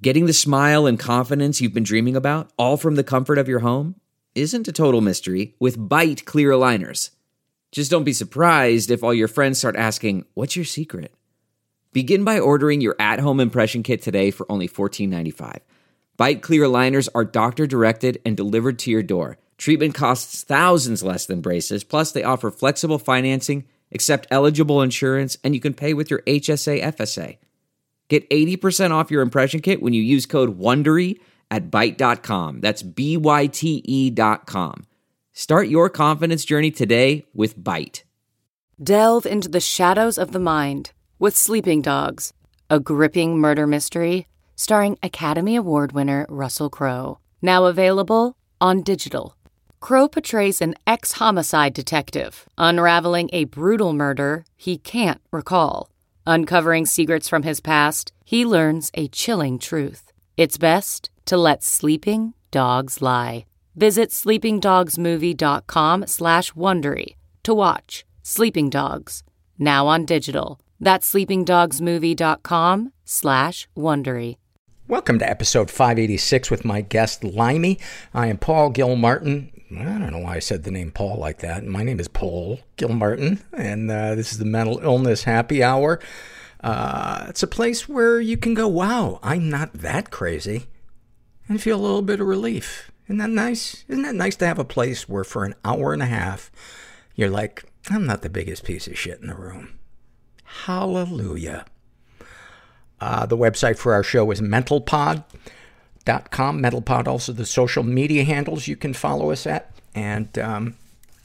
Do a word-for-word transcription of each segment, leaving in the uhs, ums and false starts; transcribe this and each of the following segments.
Getting the smile and confidence you've been dreaming about, all from the comfort of your home, isn't a total mystery with Byte clear aligners. Just don't be surprised if all your friends start asking, "What's your secret?" Begin by ordering your at-home impression kit today for only fourteen ninety-five. Byte clear aligners are doctor-directed and delivered to your door. Treatment costs thousands less than braces, plus they offer flexible financing, accept eligible insurance, and you can pay with your H S A F S A. Get eighty percent off your impression kit when you use code WONDERY at byte dot com. That's B Y T E dot com. Start your confidence journey today with Byte. Delve into the shadows of the mind with Sleeping Dogs, a gripping murder mystery starring Academy Award winner Russell Crowe. Now available on digital. Crowe portrays an ex-homicide detective unraveling a brutal murder he can't recall. Uncovering secrets from his past, he learns a chilling truth. It's best to let sleeping dogs lie. Visit sleepingdogsmovie.com slash Wondery to watch Sleeping Dogs, now on digital. That's sleepingdogsmovie.com slash Wondery. Welcome to episode five eighty-six with my guest, Limey. I am Paul Gilmartin. I don't know why I said the name Paul like that. My name is Paul Gilmartin, and uh, this is the Mental Illness Happy Hour. Uh, it's a place where you can go, wow, I'm not that crazy, and feel a little bit of relief. Isn't that nice? Isn't that nice to have a place where for an hour and a half, you're like, I'm not the biggest piece of shit in the room. Hallelujah. Uh, the website for our show is mental pod dot com. MentalPod, also the social media handles you can follow us at. And um,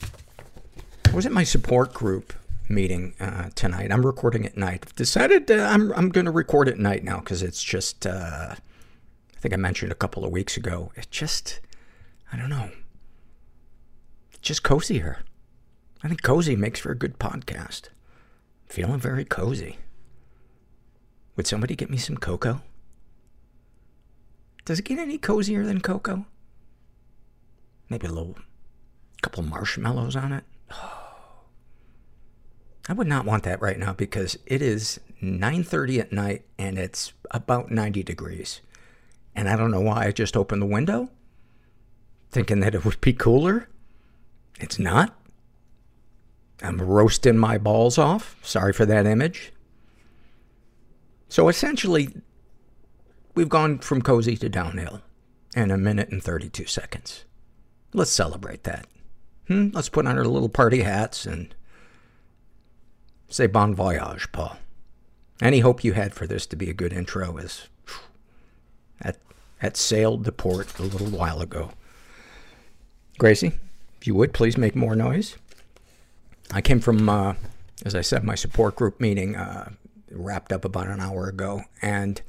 I was at my support group meeting uh, tonight. I'm recording at night. I've decided uh, I'm I'm going to record at night now because it's just, uh, I think I mentioned a couple of weeks ago, it just, I don't know, it's just cozier. I think cozy makes for a good podcast. Feeling very cozy. Would somebody get me some cocoa? Does it get any cozier than cocoa? Maybe a little, couple marshmallows on it. Oh. I would not want that right now because it is nine thirty at night and it's about ninety degrees. And I don't know why I just opened the window, thinking that it would be cooler. It's not. I'm roasting my balls off. Sorry for that image. So essentially, we've gone from cozy to downhill in a minute and thirty-two seconds. Let's celebrate that. Hmm? Let's put on our little party hats and say bon voyage, Paul. Any hope you had for this to be a good intro is that, that sailed the port a little while ago. Gracie, if you would, please make more noise. I came from, uh, as I said, my support group meeting, uh, wrapped up about an hour ago, and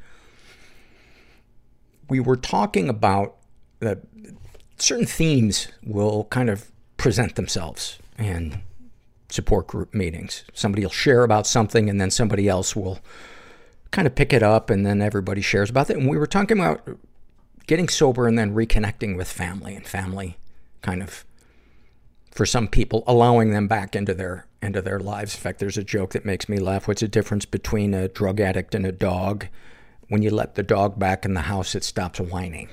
we were talking about uh, certain themes will kind of present themselves in support group meetings. Somebody will share about something, and then somebody else will kind of pick it up, and then everybody shares about it. And we were talking about getting sober and then reconnecting with family, and family kind of, for some people, allowing them back into their into their lives. In fact, there's a joke that makes me laugh. What's the difference between a drug addict and a dog? When you let the dog back in the house, it stops whining.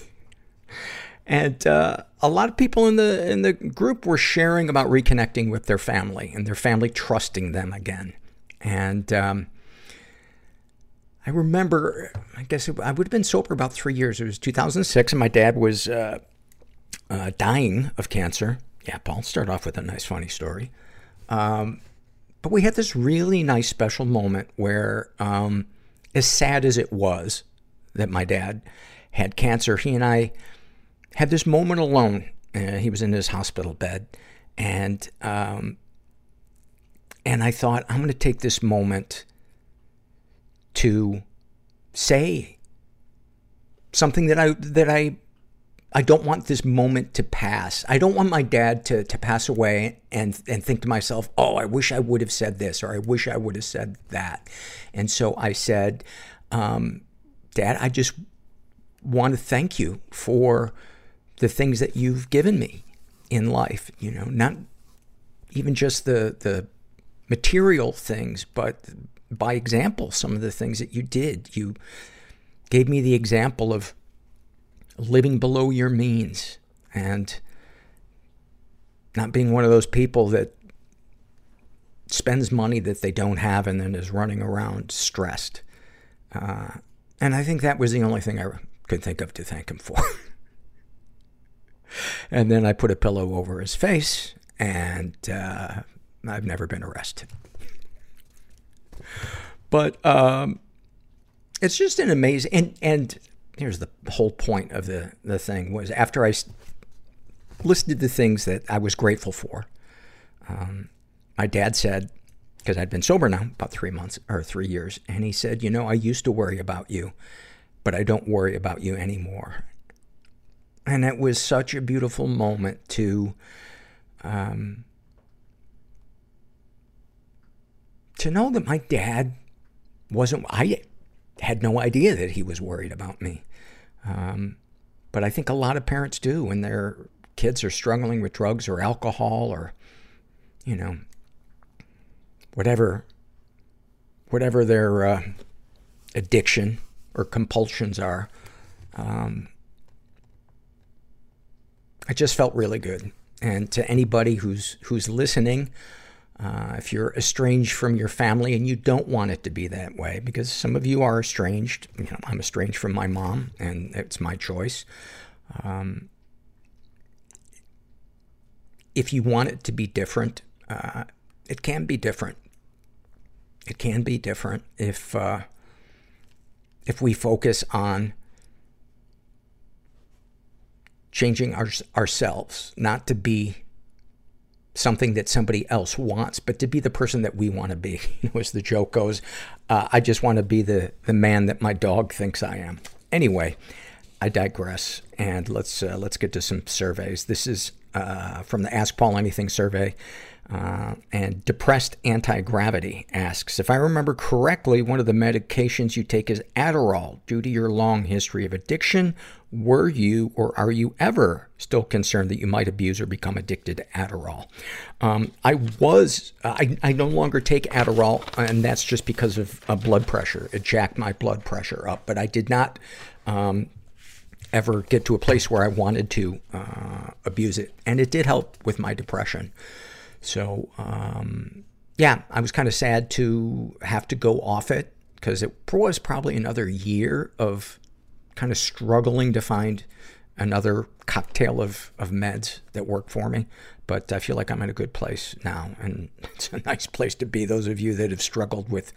And uh, a lot of people in the in the group were sharing about reconnecting with their family and their family trusting them again. And um, I remember, I guess it, I would have been sober about three years. It was two thousand six, and my dad was uh, uh, dying of cancer. Yeah, Paul, start off with a nice, funny story. Um, but we had this really nice, special moment where, um, as sad as it was that my dad had cancer, he and I had this moment alone. Uh, he was in his hospital bed, and um, and I thought, I'm going to take this moment to say something that I that I. I don't want this moment to pass. I don't want my dad to, to pass away and, and think to myself, oh, I wish I would have said this, or I wish I would have said that. And so I said, um, Dad, I just want to thank you for the things that you've given me in life. You know, not even just the, the material things, but by example, some of the things that you did. You gave me the example of living below your means and not being one of those people that spends money that they don't have and then is running around stressed. Uh, and I think that was the only thing I could think of to thank him for. And then I put a pillow over his face, and uh, I've never been arrested. But um, it's just an amazing... And, and here's the whole point of the, the thing, was after I listed the things that I was grateful for, um, my dad said, because I'd been sober now about three months or three years, and he said, you know, I used to worry about you, but I don't worry about you anymore. And it was such a beautiful moment to, um, to know that my dad wasn't, I had no idea that he was worried about me. Um, but I think a lot of parents do when their kids are struggling with drugs or alcohol or, you know, whatever, whatever their uh, addiction or compulsions are. Um, I just felt really good. And to anybody who's who's listening, uh, if you're estranged from your family and you don't want it to be that way, because some of you are estranged. You know, I'm estranged from my mom, and it's my choice. Um, if you want it to be different, uh, it can be different. It can be different if uh, if we focus on changing our, ourselves, not to be something that somebody else wants, but to be the person that we want to be. You know, as the joke goes, uh, I just want to be the, the man that my dog thinks I am. Anyway, I digress, and let's uh, let's get to some surveys. This is uh, from the Ask Paul Anything survey. Uh, and Depressed Anti-Gravity asks, if I remember correctly, one of the medications you take is Adderall. Due to your long history of addiction, were you or are you ever still concerned that you might abuse or become addicted to Adderall? Um, I was, I, I no longer take Adderall, and that's just because of uh, blood pressure. It jacked my blood pressure up, but I did not um, ever get to a place where I wanted to uh, abuse it, and it did help with my depression. So, um, yeah, I was kind of sad to have to go off it, because it was probably another year of kind of struggling to find another cocktail of, of meds that work for me. But I feel like I'm in a good place now, and it's a nice place to be. Those of you that have struggled with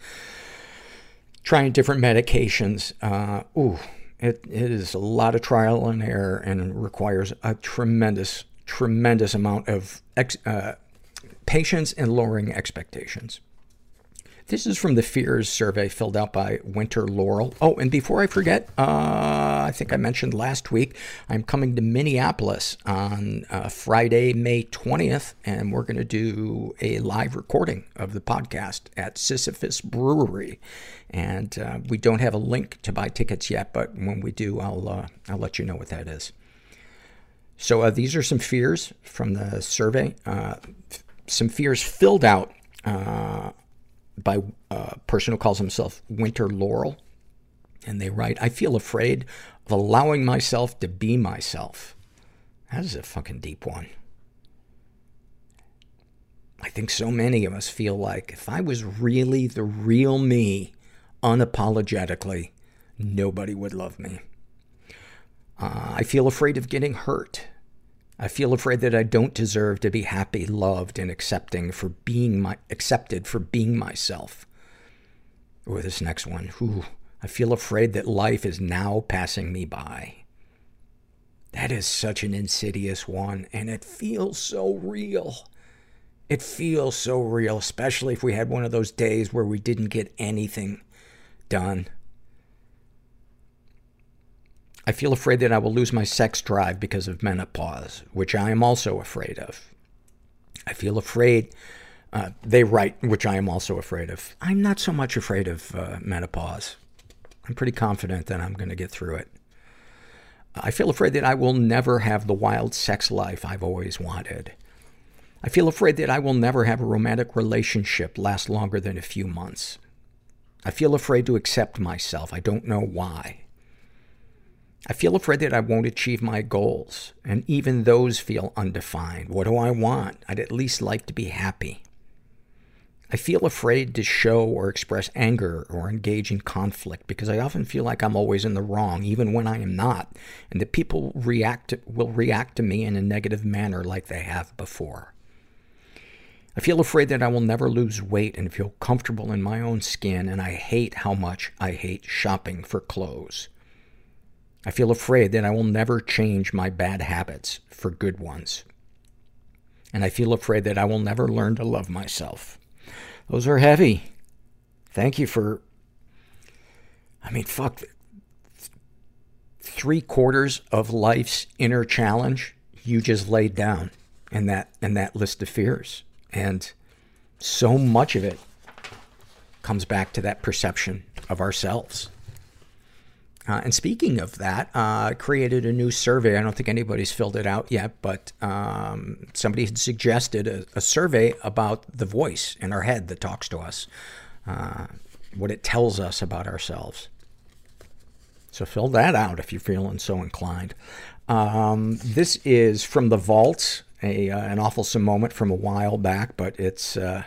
trying different medications, uh, ooh, it, it is a lot of trial and error and requires a tremendous, tremendous amount of ex, uh, patience and lowering expectations. This is from the Fears survey filled out by Winter Laurel. Oh, and before I forget, uh, I think I mentioned last week, I'm coming to Minneapolis on uh, Friday, May twentieth, and we're going to do a live recording of the podcast at Sisyphus Brewery. And uh, we don't have a link to buy tickets yet, but when we do, I'll, uh, I'll let you know what that is. So uh, these are some fears from the survey. Uh, some fears filled out uh, by a person who calls himself Winter Laurel. And they write, I feel afraid of allowing myself to be myself. That is a fucking deep one. I think so many of us feel like if I was really the real me, unapologetically, nobody would love me. Uh, I feel afraid of getting hurt. I feel afraid that I don't deserve to be happy, loved, and accepting for being my, accepted for being myself. Or this next one. Ooh, I feel afraid that life is now passing me by. That is such an insidious one, and it feels so real. It feels so real, especially if we had one of those days where we didn't get anything done. I feel afraid that I will lose my sex drive because of menopause, which I am also afraid of. I feel afraid, uh, they write, which I am also afraid of. I'm not so much afraid of uh, menopause. I'm pretty confident that I'm going to get through it. I feel afraid that I will never have the wild sex life I've always wanted. I feel afraid that I will never have a romantic relationship last longer than a few months. I feel afraid to accept myself. I don't know why. I feel afraid that I won't achieve my goals, and even those feel undefined. What do I want? I'd at least like to be happy. I feel afraid to show or express anger or engage in conflict because I often feel like I'm always in the wrong, even when I am not, and that people react to, will react to me in a negative manner like they have before. I feel afraid that I will never lose weight and feel comfortable in my own skin, and I hate how much I hate shopping for clothes. I feel afraid that I will never change my bad habits for good ones. And I feel afraid that I will never learn to love myself. Those are heavy. Thank you for, I mean, fuck, three quarters of life's inner challenge you just laid down in that, in that list of fears. And so much of it comes back to that perception of ourselves. Uh, and speaking of that, I uh, created a new survey. I don't think anybody's filled it out yet, but um, somebody had suggested a, a survey about the voice in our head that talks to us, uh, what it tells us about ourselves. So fill that out if you're feeling so inclined. Um, this is from The Vault, a uh, an awfulsome moment from a while back, but it's uh,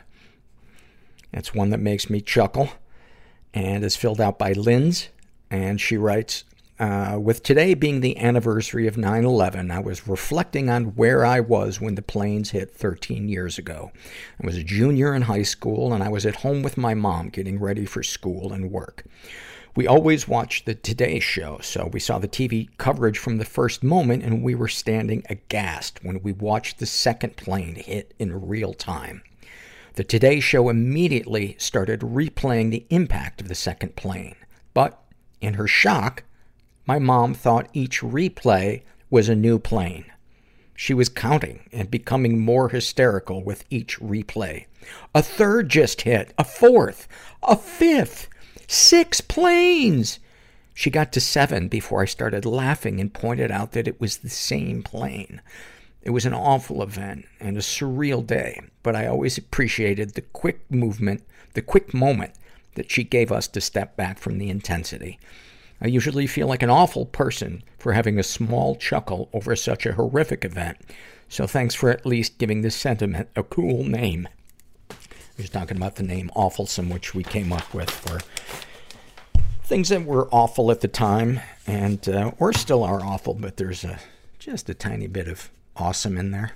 it's one that makes me chuckle, and is filled out by Linz. And she writes, uh, with today being the anniversary of nine eleven, I was reflecting on where I was when the planes hit thirteen years ago. I was a junior in high school, and I was at home with my mom getting ready for school and work. We always watched the Today Show, so we saw the T V coverage from the first moment, and we were standing aghast when we watched the second plane hit in real time. The Today Show immediately started replaying the impact of the second plane, but in her shock, my mom thought each replay was a new plane. She was counting and becoming more hysterical with each replay. A third just hit, a fourth, a fifth, six planes. She got to seven before I started laughing and pointed out that it was the same plane. It was an awful event and a surreal day, but I always appreciated the quick movement, the quick moment that she gave us to step back from the intensity. I usually feel like an awful person for having a small chuckle over such a horrific event, so thanks for at least giving this sentiment a cool name. He was talking about the name Awfulsome, which we came up with for things that were awful at the time, and uh, or still are awful, but there's a, just a tiny bit of awesome in there.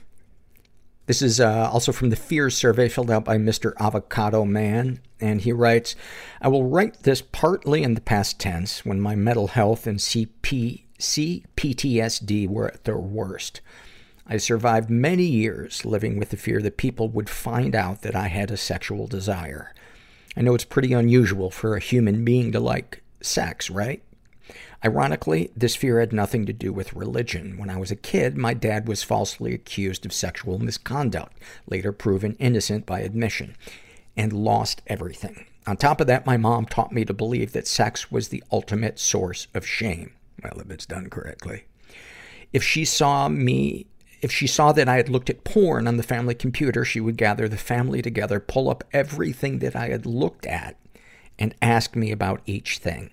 This is uh, also from the Fears survey filled out by Mister Avocado Man, and he writes, I will write this partly in the past tense when my mental health and C P, C P T S D were at their worst. I survived many years living with the fear that people would find out that I had a sexual desire. I know it's pretty unusual for a human being to like sex, right? Ironically, this fear had nothing to do with religion. When I was a kid, my dad was falsely accused of sexual misconduct, later proven innocent by admission, and lost everything. On top of that, my mom taught me to believe that sex was the ultimate source of shame. Well, if it's done correctly. If she saw me, if she saw that I had looked at porn on the family computer, she would gather the family together, pull up everything that I had looked at, and ask me about each thing.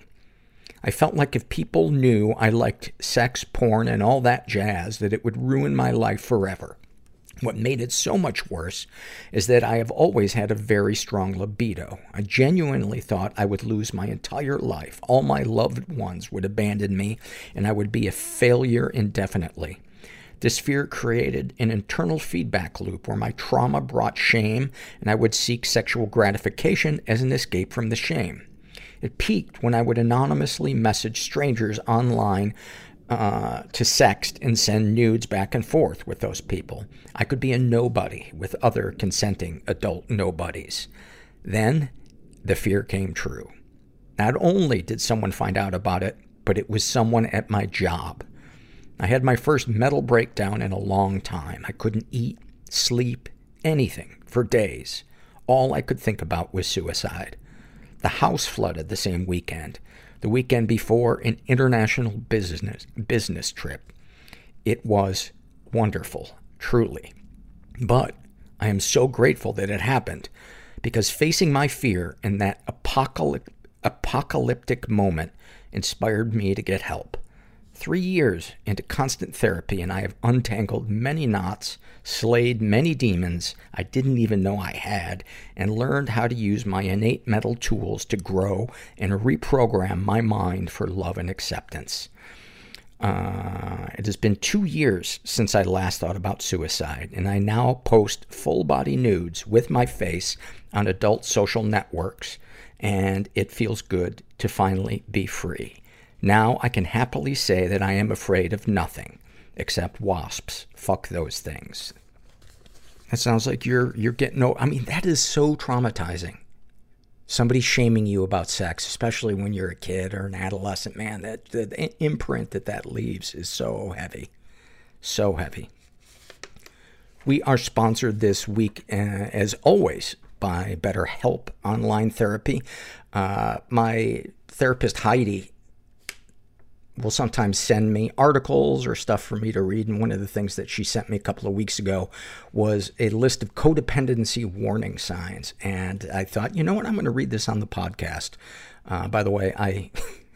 I felt like if people knew I liked sex, porn, and all that jazz, that it would ruin my life forever. What made it so much worse is that I have always had a very strong libido. I genuinely thought I would lose my entire life. All my loved ones would abandon me, and I would be a failure indefinitely. This fear created an internal feedback loop where my trauma brought shame, and I would seek sexual gratification as an escape from the shame. It peaked when I would anonymously message strangers online uh, to sext and send nudes back and forth with those people. I could be a nobody with other consenting adult nobodies. Then, the fear came true. Not only did someone find out about it, but it was someone at my job. I had my first mental breakdown in a long time. I couldn't eat, sleep, anything for days. All I could think about was suicide. The house flooded the same weekend. The weekend before, an international business business trip. It was wonderful, truly. But I am so grateful that it happened, because facing my fear in that apocalyptic, apocalyptic moment inspired me to get help. Three years into constant therapy, and I have untangled many knots, slayed many demons I didn't even know I had, and learned how to use my innate mental tools to grow and reprogram my mind for love and acceptance. Uh, it has been two years since I last thought about suicide, and I now post full-body nudes with my face on adult social networks, and it feels good to finally be free. Now I can happily say that I am afraid of nothing except wasps. Fuck those things. That sounds like you're, you're getting, no, I mean, that is so traumatizing. Somebody shaming you about sex, especially when you're a kid or an adolescent, man, that the imprint that that leaves is so heavy. So heavy. We are sponsored this week, uh, as always, by BetterHelp Online Therapy. Uh, my therapist, Heidi, will sometimes send me articles or stuff for me to read. And one of the things that she sent me a couple of weeks ago was a list of codependency warning signs. And I thought, you know what? I'm going to read this on the podcast. Uh, by the way, I,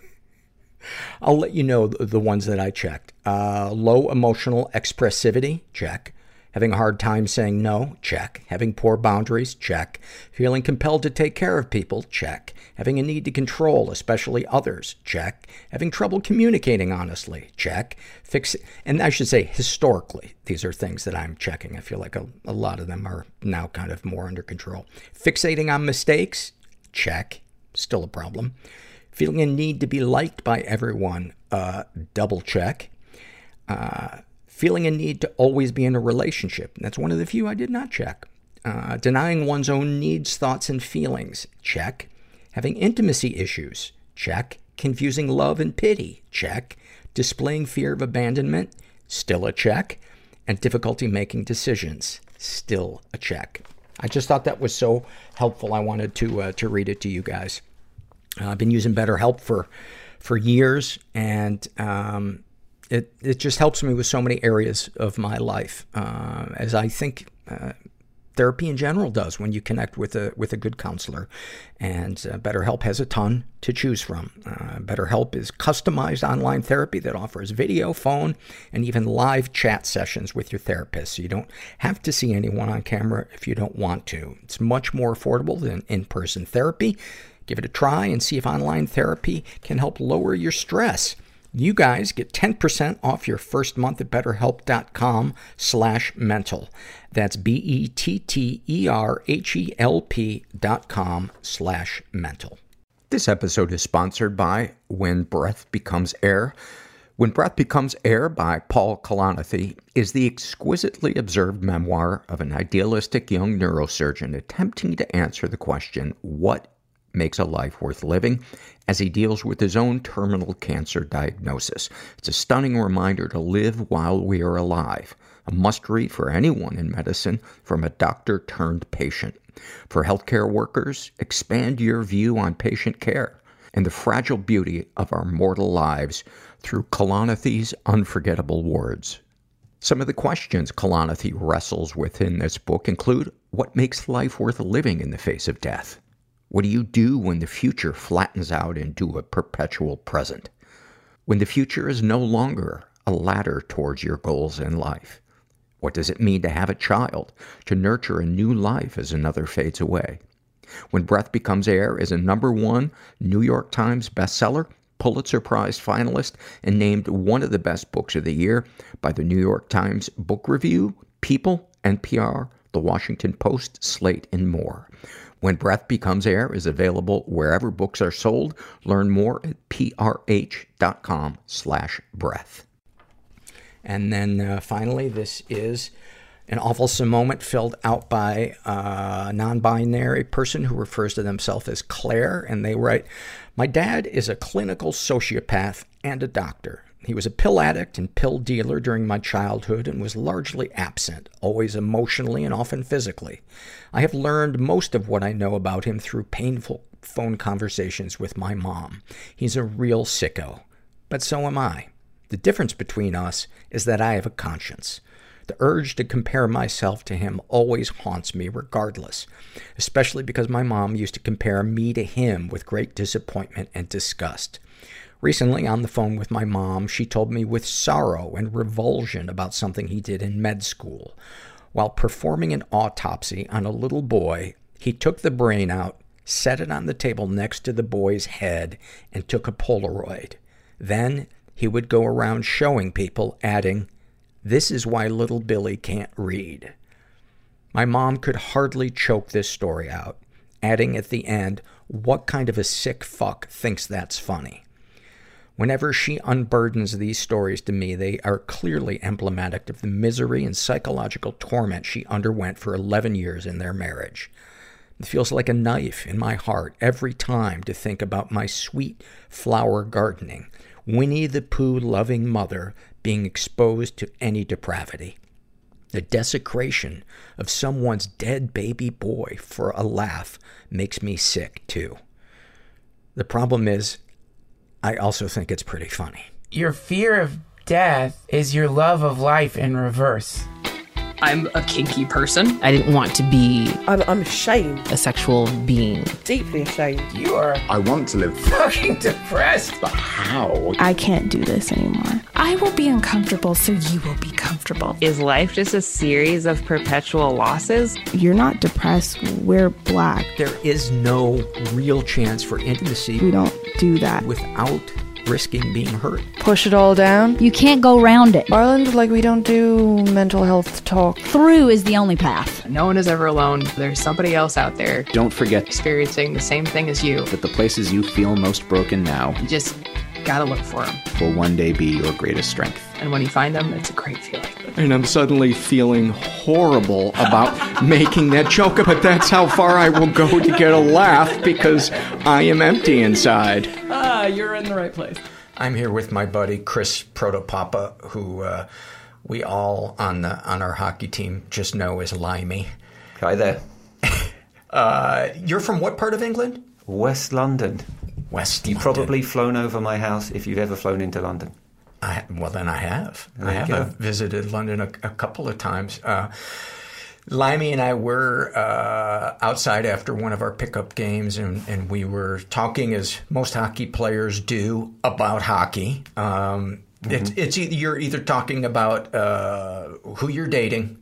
I'll let you know the, the ones that I checked. Uh, low emotional expressivity, check. Having a hard time saying no, check. Having poor boundaries, check. Feeling compelled to take care of people, check. Having a need to control, especially others, check. Having trouble communicating honestly, check. Fix, and I should say historically, these are things that I'm checking. I feel like a, a lot of them are now kind of more under control. Fixating on mistakes, check. Still a problem. Feeling a need to be liked by everyone, uh, double check. Uh, Feeling a need to always be in a relationship. That's one of the few I did not check. Uh, denying one's own needs, thoughts, and feelings. Check. Having intimacy issues. Check. Confusing love and pity. Check. Displaying fear of abandonment. Still a check. And difficulty making decisions. Still a check. I just thought that was so helpful. I wanted to uh, to read it to you guys. Uh, I've been using BetterHelp for for years, and um, It, it just helps me with so many areas of my life, uh, as I think, uh, therapy in general does when you connect with a, with a good counselor. And, uh, BetterHelp has a ton to choose from. Uh, BetterHelp is customized online therapy that offers video, phone, and even live chat sessions with your therapist. So you don't have to see anyone on camera if you don't want to. It's much more affordable than in-person therapy. Give it a try and see if online therapy can help lower your stress. You guys get ten percent off your first month at betterhelp.com slash mental. That's B-E-T-T-E-R-H-E-L-P dot com slash mental. This episode is sponsored by When Breath Becomes Air. When Breath Becomes Air by Paul Kalanithi is the exquisitely observed memoir of an idealistic young neurosurgeon attempting to answer the question, what makes a life worth living, as he deals with his own terminal cancer diagnosis. It's a stunning reminder to live while we are alive, a must-read for anyone in medicine from a doctor-turned-patient. For healthcare workers, expand your view on patient care and the fragile beauty of our mortal lives through Kalanithi's unforgettable words. Some of the questions Kalanithi wrestles with in this book include, what makes life worth living in the face of death? What do you do when the future flattens out into a perpetual present? When the future is no longer a ladder towards your goals in life? What does it mean to have a child, to nurture a new life as another fades away? When Breath Becomes Air is a number one New York Times bestseller, Pulitzer Prize finalist, and named one of the best books of the year by the New York Times Book Review, People, N P R, The Washington Post, Slate, and more. When Breath Becomes Air is available wherever books are sold. Learn more at prh.com slash breath. And then uh, finally, this is an awfulsome moment filled out by a non-binary person who refers to themselves as Claire. And they write, my dad is a clinical sociopath and a doctor. He was a pill addict and pill dealer during my childhood and was largely absent, always emotionally and often physically. I have learned most of what I know about him through painful phone conversations with my mom. He's a real sicko, but so am I. The difference between us is that I have a conscience. The urge to compare myself to him always haunts me regardless, especially because my mom used to compare me to him with great disappointment and disgust. Recently, on the phone with my mom, she told me with sorrow and revulsion about something he did in med school. While performing an autopsy on a little boy, he took the brain out, set it on the table next to the boy's head, and took a Polaroid. Then he would go around showing people, adding, "This is why little Billy can't read." My mom could hardly choke this story out, adding at the end, "What kind of a sick fuck thinks that's funny?" Whenever she unburdens these stories to me, they are clearly emblematic of the misery and psychological torment she underwent for eleven years in their marriage. It feels like a knife in my heart every time to think about my sweet flower gardening, Winnie the Pooh loving mother being exposed to any depravity. The desecration of someone's dead baby boy for a laugh makes me sick too. The problem is, I also think it's pretty funny. Your fear of death is your love of life in reverse. I'm a kinky person. I didn't want to be I'm, I'm ashamed. a sexual being. Deeply ashamed. You are I want to live. fucking depressed. But how? I can't do this anymore. I will be uncomfortable so you will be comfortable. Is life just a series of perpetual losses? You're not depressed. We're black. There is no real chance for intimacy We don't do that. without risking being hurt. Push it all down. You can't go around it. Ireland, like we don't do mental health talk. Through is the only path. No one is ever alone. There's somebody else out there Don't forget experiencing the same thing as you. that the places you feel most broken now You just gotta look for them. will one day be your greatest strength. And when you find them, it's a great feeling. And I'm suddenly feeling horrible about making that joke, but that's how far I will go to get a laugh because I am empty inside. Ah, you're in the right place. I'm here with my buddy Chris Protopapa, who uh, we all on the on our hockey team just know as Limey. Hi there. Uh, you're from what part of England? West London. West You've London. probably flown over my house if you've ever flown into London. I, well, then I have. There I you have go. uh, visited London a, a couple of times. Uh, Limey and I were uh, outside after one of our pickup games, and, and we were talking, as most hockey players do, about hockey. Um, Mm-hmm. It's, it's either, you're either talking about uh, who you're dating,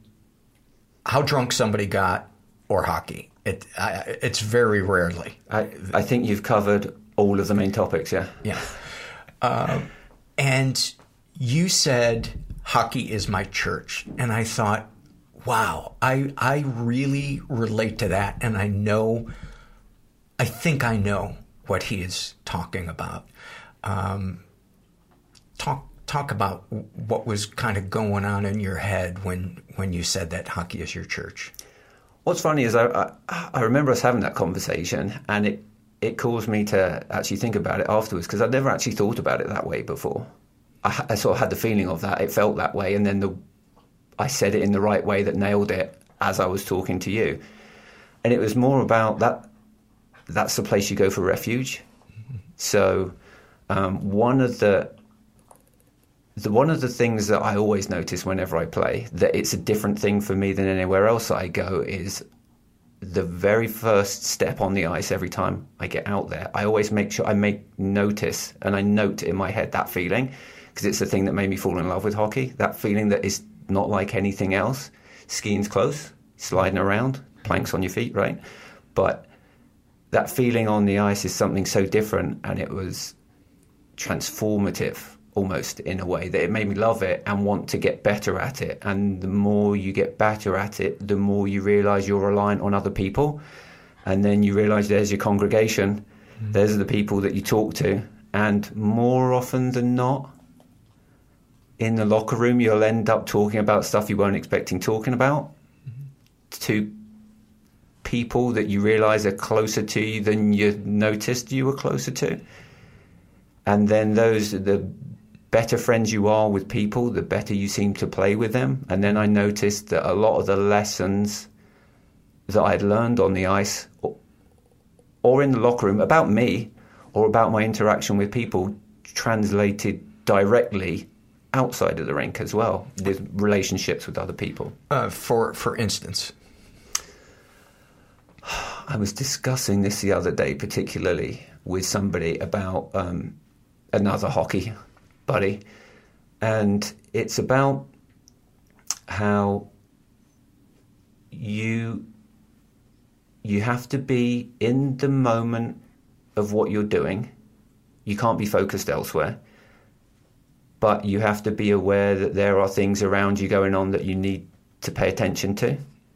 how drunk somebody got, or hockey. It, I, it's very rarely. I, I think you've covered all of the main topics, yeah? Yeah. Uh, and you said, hockey is my church. And I thought, wow, I I really relate to that. And I know, I think I know what he is talking about. Um, talk talk about what was kind of going on in your head when, when you said that hockey is your church. What's funny is I, I, I remember us having that conversation, and it, it caused me to actually think about it afterwards, because I'd never actually thought about it that way before. I, I sort of had the feeling of that. It felt that way, and then the I said it in the right way that nailed it as I was talking to you. And it was more about that. That's the place you go for refuge. Mm-hmm. So um, one of the, the one of the things that I always notice whenever I play, that it's a different thing for me than anywhere else I go, is the very first step on the ice every time I get out there. I always make sure I make notice, and I note in my head that feeling, because it's the thing that made me fall in love with hockey. That feeling that is not like anything else. Skiing's close, sliding around, planks on your feet, right? But that feeling on the ice is something so different, and it was transformative almost, in a way that it made me love it and want to get better at it. And the more you get better at it, the more you realise you're reliant on other people. And then you realise there's your congregation, mm. there's the people that you talk to. And more often than not, in the locker room, you'll end up talking about stuff you weren't expecting talking about, mm-hmm. to people that you realise are closer to you than you noticed you were closer to. And then those, the better friends you are with people, the better you seem to play with them. And then I noticed that a lot of the lessons that I'd learned on the ice or, or in the locker room about me or about my interaction with people translated directly outside of the rink as well, with relationships with other people. Uh, for for instance? I was discussing this the other day, particularly with somebody, about um, another hockey buddy. And it's about how you you have to be in the moment of what you're doing. You can't be focused elsewhere. But you have to be aware that there are things around you going on that you need to pay attention to.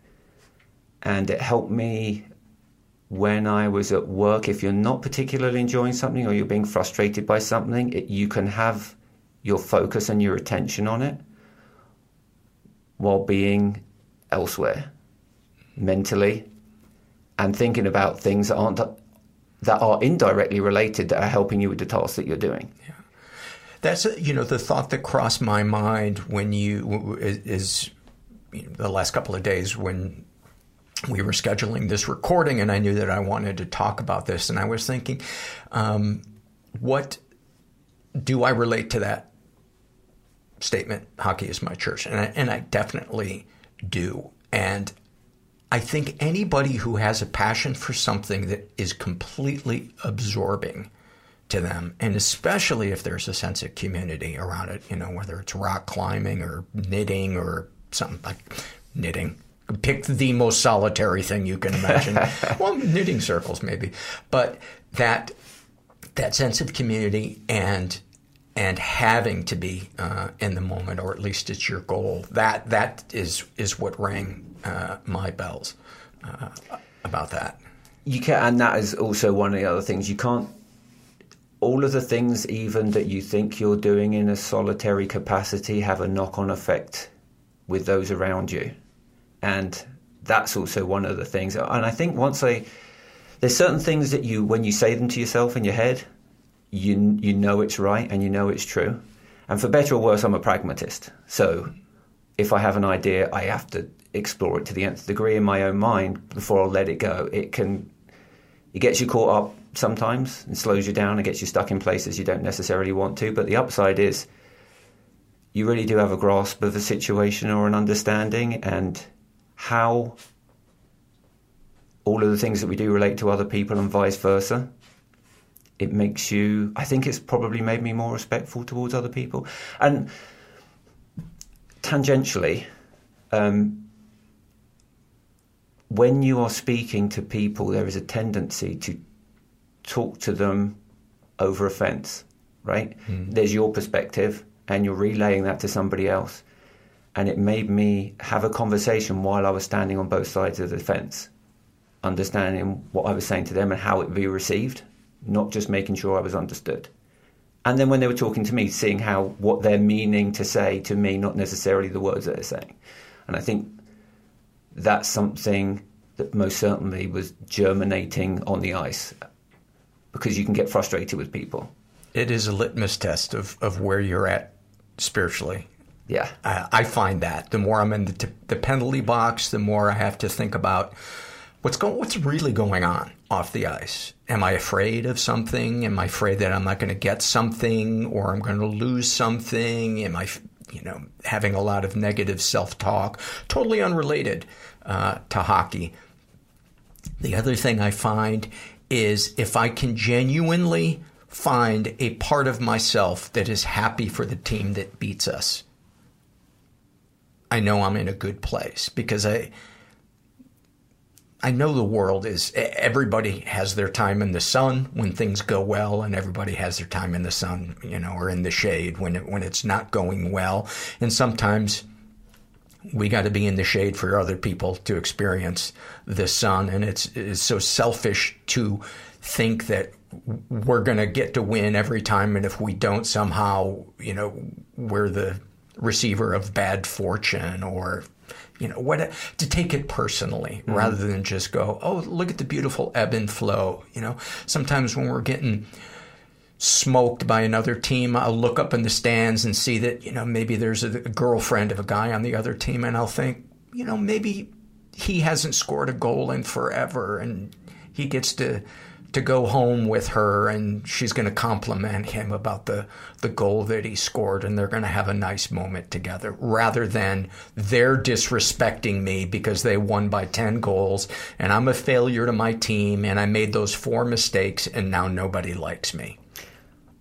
And it helped me when I was at work. If you're not particularly enjoying something or you're being frustrated by something, it, you can have your focus and your attention on it while being elsewhere mentally and thinking about things that aren't that are indirectly related, that are helping you with the task that you're doing. Yeah. That's, you know, the thought that crossed my mind when you, is, is you know, the last couple of days when we were scheduling this recording, and I knew that I wanted to talk about this, and I was thinking, um, what do I relate to that statement, hockey is my church? And I, and I definitely do. And I think anybody who has a passion for something that is completely absorbing to them, and especially if there's a sense of community around it, you know, whether it's rock climbing or knitting or something like knitting. Pick the most solitary thing you can imagine. Well, knitting circles maybe. But that that sense of community and and having to be uh, in the moment, or at least it's your goal, that that is is what rang uh, my bells uh, about that. You can, and that is also one of the other things. You can't, all of the things even that you think you're doing in a solitary capacity have a knock-on effect with those around you. And that's also one of the things. And I think once I, there's certain things that you, when you say them to yourself in your head, you you know it's right and you know it's true. And for better or worse, I'm a pragmatist. So if I have an idea, I have to explore it to the nth degree in my own mind before I'll let it go. It can, it gets you caught up sometimes and slows you down and gets you stuck in places you don't necessarily want to. But the upside is you really do have a grasp of a situation or an understanding, and how all of the things that we do relate to other people and vice versa. It makes you, I think it's probably made me more respectful towards other people. And tangentially, um, when you are speaking to people, there is a tendency to talk to them over a fence, right? Mm. There's your perspective and you're relaying that to somebody else. And it made me have a conversation while I was standing on both sides of the fence, understanding what I was saying to them and how it would be received, not just making sure I was understood. And then when they were talking to me, seeing how what they're meaning to say to me, not necessarily the words that they're saying. And I think that's something that most certainly was germinating on the ice, because you can get frustrated with people. It is a litmus test of, of where you're at spiritually. Yeah. I, I find that the more I'm in the, t- the penalty box, the more I have to think about what's going, what's really going on off the ice. Am I afraid of something? Am I afraid that I'm not going to get something, or I'm going to lose something? Am I, you know, having a lot of negative self-talk? Totally unrelated uh, to hockey. The other thing I find is if I can genuinely find a part of myself that is happy for the team that beats us, I know I'm in a good place, because I I know the world is, everybody has their time in the sun when things go well, and everybody has their time in the sun, you know, or in the shade when it, when it's not going well. And sometimes we got to be in the shade for other people to experience the sun. And it's, it's so selfish to think that we're going to get to win every time, and if we don't, somehow, you know, we're the receiver of bad fortune, or, you know, what, to take it personally, mm-hmm. rather than just go, oh, look at the beautiful ebb and flow. You know, sometimes when we're getting smoked by another team, I'll look up in the stands and see that, you know, maybe there's a, a girlfriend of a guy on the other team, and I'll think, you know, maybe he hasn't scored a goal in forever, and he gets to to go home with her, and she's going to compliment him about the, the goal that he scored, and they're going to have a nice moment together, rather than they're disrespecting me because they won by ten goals, and I'm a failure to my team, and I made those four mistakes, and now nobody likes me.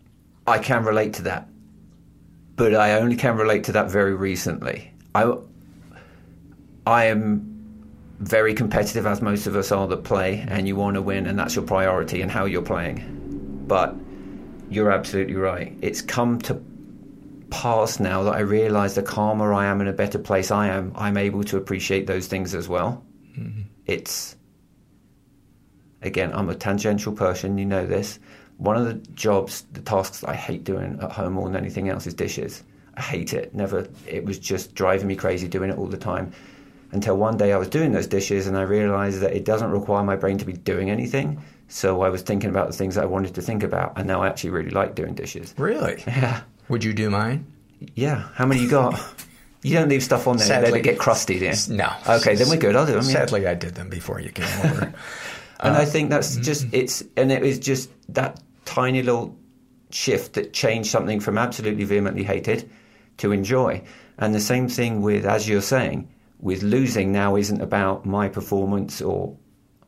I can relate to that, but I only can relate to that very recently. I, I am very competitive, as most of us are that play, and you want to win, and that's your priority and how you're playing. But you're absolutely right. It's come to pass now that I realise the calmer I am and a better place I am, I'm able to appreciate those things as well. Mm-hmm. It's, again, I'm a tangential person, you know this. One of the jobs, the tasks I hate doing at home more than anything else is dishes. I hate it. Never. It was just driving me crazy doing it all the time. Until one day I was doing those dishes and I realised that it doesn't require my brain to be doing anything. So I was thinking about the things that I wanted to think about, and now I actually really like doing dishes. Really? Yeah. Would you do mine? Yeah. How many you got? You don't leave stuff on there Sadly, that get crusty, do you? No. Okay, then we're good. I'll do them. Sadly, yeah. I did them before you came over. And uh, I think that's just, it's, and it was just that tiny little shift that changed something from absolutely vehemently hated to enjoy. And the same thing with, as you're saying, with losing now isn't about my performance or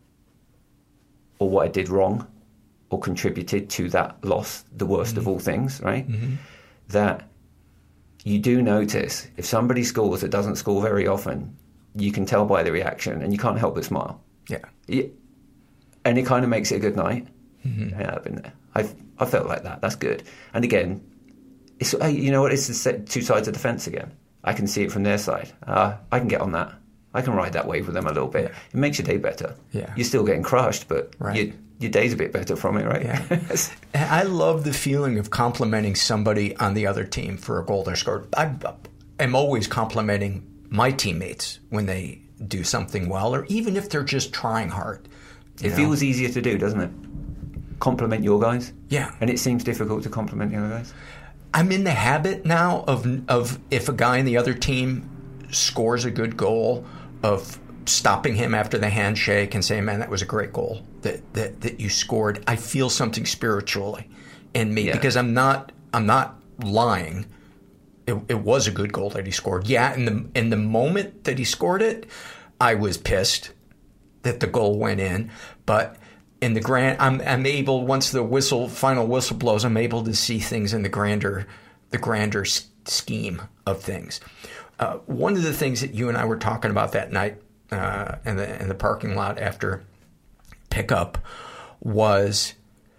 or what I did wrong or contributed to that loss, the worst mm-hmm. of all things, right? Mm-hmm. That you do notice if somebody scores that doesn't score very often, you can tell by the reaction and you can't help but smile. Yeah. You, and it kind of makes it a good night. Mm-hmm. Yeah, I've been there. I've, I felt like that. That's good. And again, it's, you know what? It's the two sides of the fence again. I can see it from their side. Uh, I can get on that. I can ride that wave with them a little bit. Yeah. It makes your day better. Yeah. You're still getting crushed, but right. your, your day's a bit better from it, right? Yeah. I love the feeling of complimenting somebody on the other team for a goal they scored. I am always complimenting my teammates when they do something well, or even if they're just trying hard. It know? feels easier to do, doesn't it? Compliment your guys. Yeah. And it seems difficult to compliment the other guys. I'm in the habit now of of if a guy in the other team scores a good goal, of stopping him after the handshake and saying, man, that was a great goal that that, that you scored. I feel something spiritually in me yeah. because I'm not I'm not lying. It, it was a good goal that he scored. Yeah, in the in the moment that he scored it, I was pissed that the goal went in, but in the grand, I'm I'm able, once the whistle final whistle blows, I'm able to see things in the grander the grander s- scheme of things. Uh, one of the things that you and I were talking about that night uh, in the in the parking lot after pickup was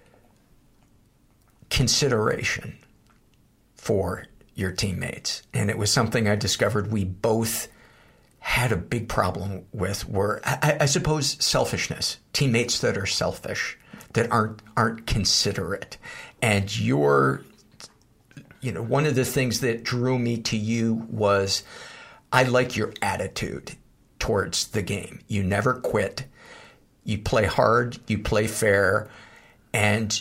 consideration for your teammates, and it was something I discovered we both had a big problem with. Were I, I suppose selfishness, teammates that are selfish, that aren't aren't considerate, and you're. You know, one of the things that drew me to you was I like your attitude towards the game. You never quit. You play hard. You play fair. And,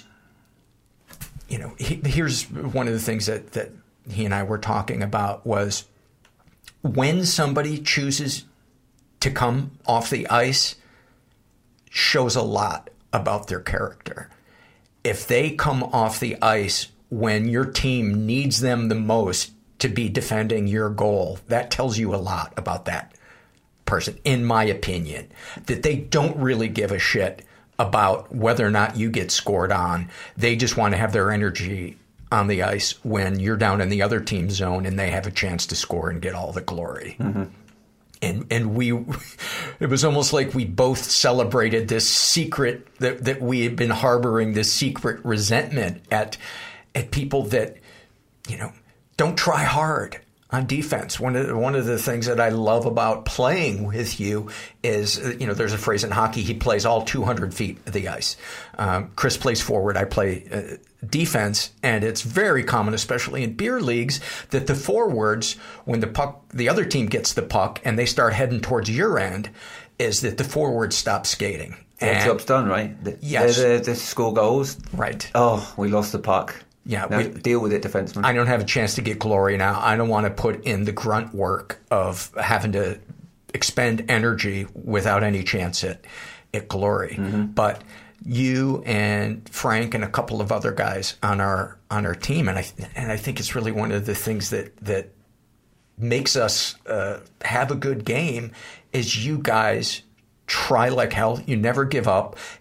you know, he, here's one of the things that, that he and I were talking about was when somebody chooses to come off the ice shows a lot about their character. If they come off the ice when your team needs them the most to be defending your goal, that tells you a lot about that person, in my opinion, that they don't really give a shit about whether or not you get scored on. They just want to have their energy on the ice when you're down in the other team's zone and they have a chance to score and get all the glory. Mm-hmm. And and we, it was almost like we both celebrated this secret that, that we had been harboring, this secret resentment at at people that, you know, don't try hard on defense. One of the, one of the things that I love about playing with you is, you know, there's a phrase in hockey, he plays all two hundred feet of the ice. Um, Chris plays forward, I play uh, defense, and it's very common, especially in beer leagues, that the forwards, when the puck, the other team gets the puck and they start heading towards your end, is that the forwards stop skating. Their job's done, right? The, yes. They the score goals. Right. Oh, we lost the puck. Yeah, now, we, deal with it, defenseman. I don't have a chance to get glory now. I don't want to put in the grunt work of having to expend energy without any chance at, at glory. Mm-hmm. But you and Frank and a couple of other guys on our on our team, and I and I think it's really one of the things that that makes us uh, have a good game is you guys try like hell. You never give up,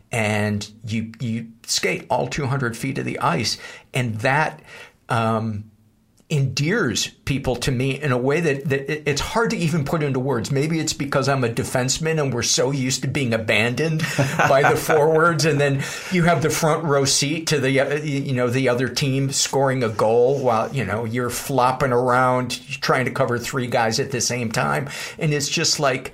and you you skate all two hundred feet of the ice, and that um, endears people to me in a way that, that it's hard to even put into words. Maybe it's because I'm a defenseman and we're so used to being abandoned by the forwards, and then you have the front row seat to the you know the other team scoring a goal while you know you're flopping around trying to cover three guys at the same time, and it's just like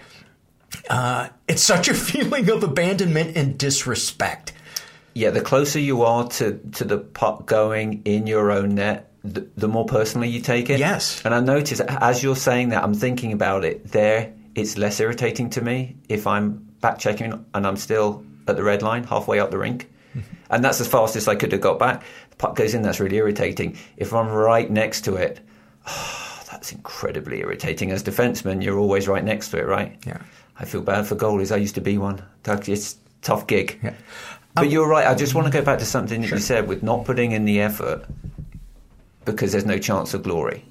uh, it's such a feeling of abandonment and disrespect. Yeah, the closer you are to, to the puck going in your own net, the, the more personally you take it. Yes. And I notice as you're saying that, I'm thinking about it there, it's less irritating to me if I'm back checking and I'm still at the red line, halfway up the rink. Mm-hmm. And that's as fast as I could have got back. The puck goes in, that's really irritating. If I'm right next to it, oh, that's incredibly irritating. As defenseman, you're always right next to it, right? Yeah. I feel bad for goalies. I used to be one. It's a tough gig. Yeah. But you're right. I just want to go back to something that Sure. you said with not putting in the effort because there's no chance of glory.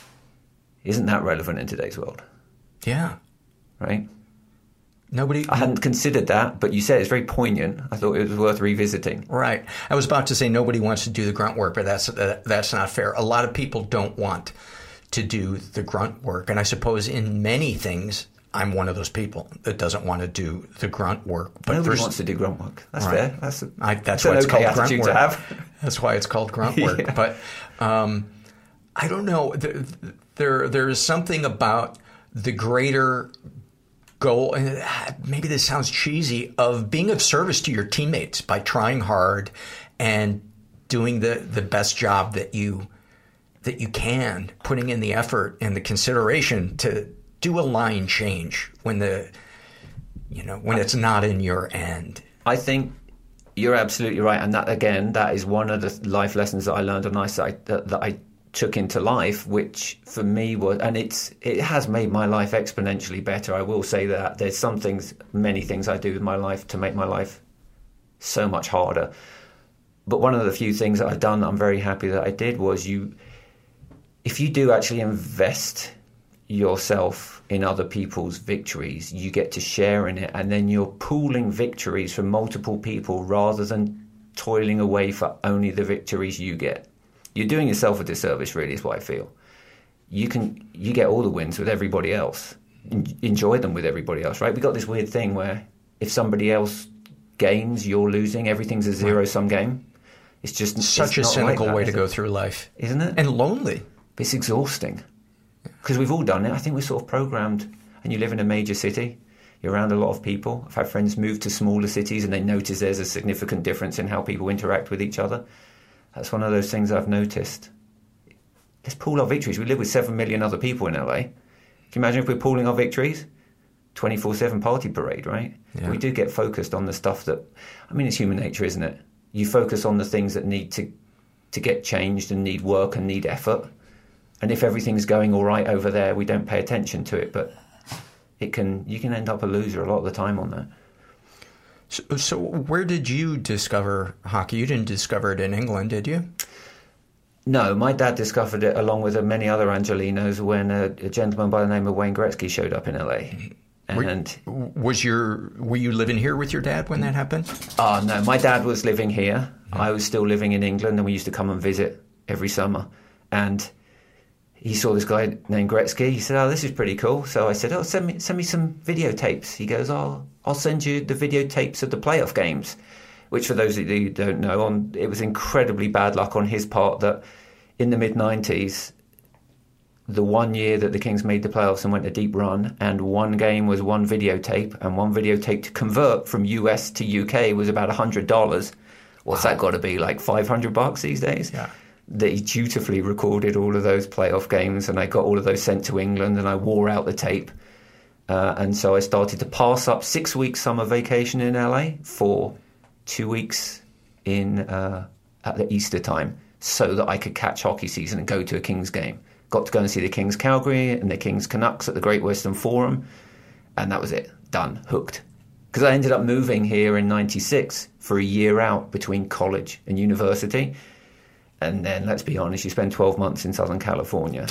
Isn't that relevant in today's world? Yeah. Right? Nobody. I hadn't considered that, but you said it's very poignant. I thought it was worth revisiting. Right. I was about to say nobody wants to do the grunt work, but that's uh, that's not fair. A lot of people don't want to do the grunt work, and I suppose in many things, I'm one of those people that doesn't want to do the grunt work. But nobody wants to do grunt work. That's right. fair. That's, a, I, that's that's why an it's okay called grunt attitude work. to have. That's why it's called grunt work. Yeah. But um, I don't know. There, there there is something about the greater goal, and maybe this sounds cheesy, of being of service to your teammates by trying hard and doing the, the best job that you that you can, putting in the effort and the consideration to do a line change when the you know when it's not in your end. I think you're absolutely right, and that again, that is one of the life lessons that I learned on ice that, that, that I took into life, which for me was, and it's it has made my life exponentially better. I will say that there's some things, many things I do with my life to make my life so much harder. But one of the few things that I've done that I'm very happy that I did was you, if you do actually invest yourself in other people's victories, you get to share in it, and then you're pooling victories from multiple people rather than toiling away for only the victories you get. You're doing yourself a disservice, really, is what I feel. You can you get all the wins with everybody else. Enjoy them with everybody else, right? We got this weird thing where if somebody else gains, you're losing. Everything's a zero-sum game. It's just such it's a cynical like that, way to go through life, isn't it? And lonely. It's exhausting because we've all done it. I think we're sort of programmed. And you live in a major city. You're around a lot of people. I've had friends move to smaller cities and they notice there's a significant difference in how people interact with each other. That's one of those things I've noticed. Let's pool our victories. We live with seven million other people in L A. Can you imagine if we're pooling our victories? twenty-four seven party parade, right? Yeah. We do get focused on the stuff that, I mean, it's human nature, isn't it? You focus on the things that need to, to get changed and need work and need effort. And if everything's going all right over there, we don't pay attention to it. But it can you can end up a loser a lot of the time on that. So, so where did you discover hockey? You didn't discover it in England, did you? No, my dad discovered it along with many other Angelinos when a, a gentleman by the name of Wayne Gretzky showed up in L A. And were, was your were you living here with your dad when that happened? Oh, no, my dad was living here. Mm-hmm. I was still living in England, and we used to come and visit every summer. And he saw this guy named Gretzky. He said, "Oh, this is pretty cool." So I said, "Oh, send me send me some videotapes." He goes, "Oh, I'll send you the videotapes of the playoff games," which for those of you who don't know, on it was incredibly bad luck on his part that in the mid nineties, the one year that the Kings made the playoffs and went a deep run, and one game was one videotape, and one videotape to convert from U S to U K was about one hundred dollars. What's wow. that got to be, like five hundred bucks these days? Yeah. That he dutifully recorded all of those playoff games, and I got all of those sent to England, and I wore out the tape. Uh, and so I started to pass up six weeks summer vacation in L A for two weeks in uh, at the Easter time so that I could catch hockey season and go to a Kings game. Got to go and see the Kings Calgary and the Kings Canucks at the Great Western Forum, and that was it. Done. Hooked. Because I ended up moving here in ninety-six for a year out between college and university. And then, let's be honest, you spend twelve months in Southern California.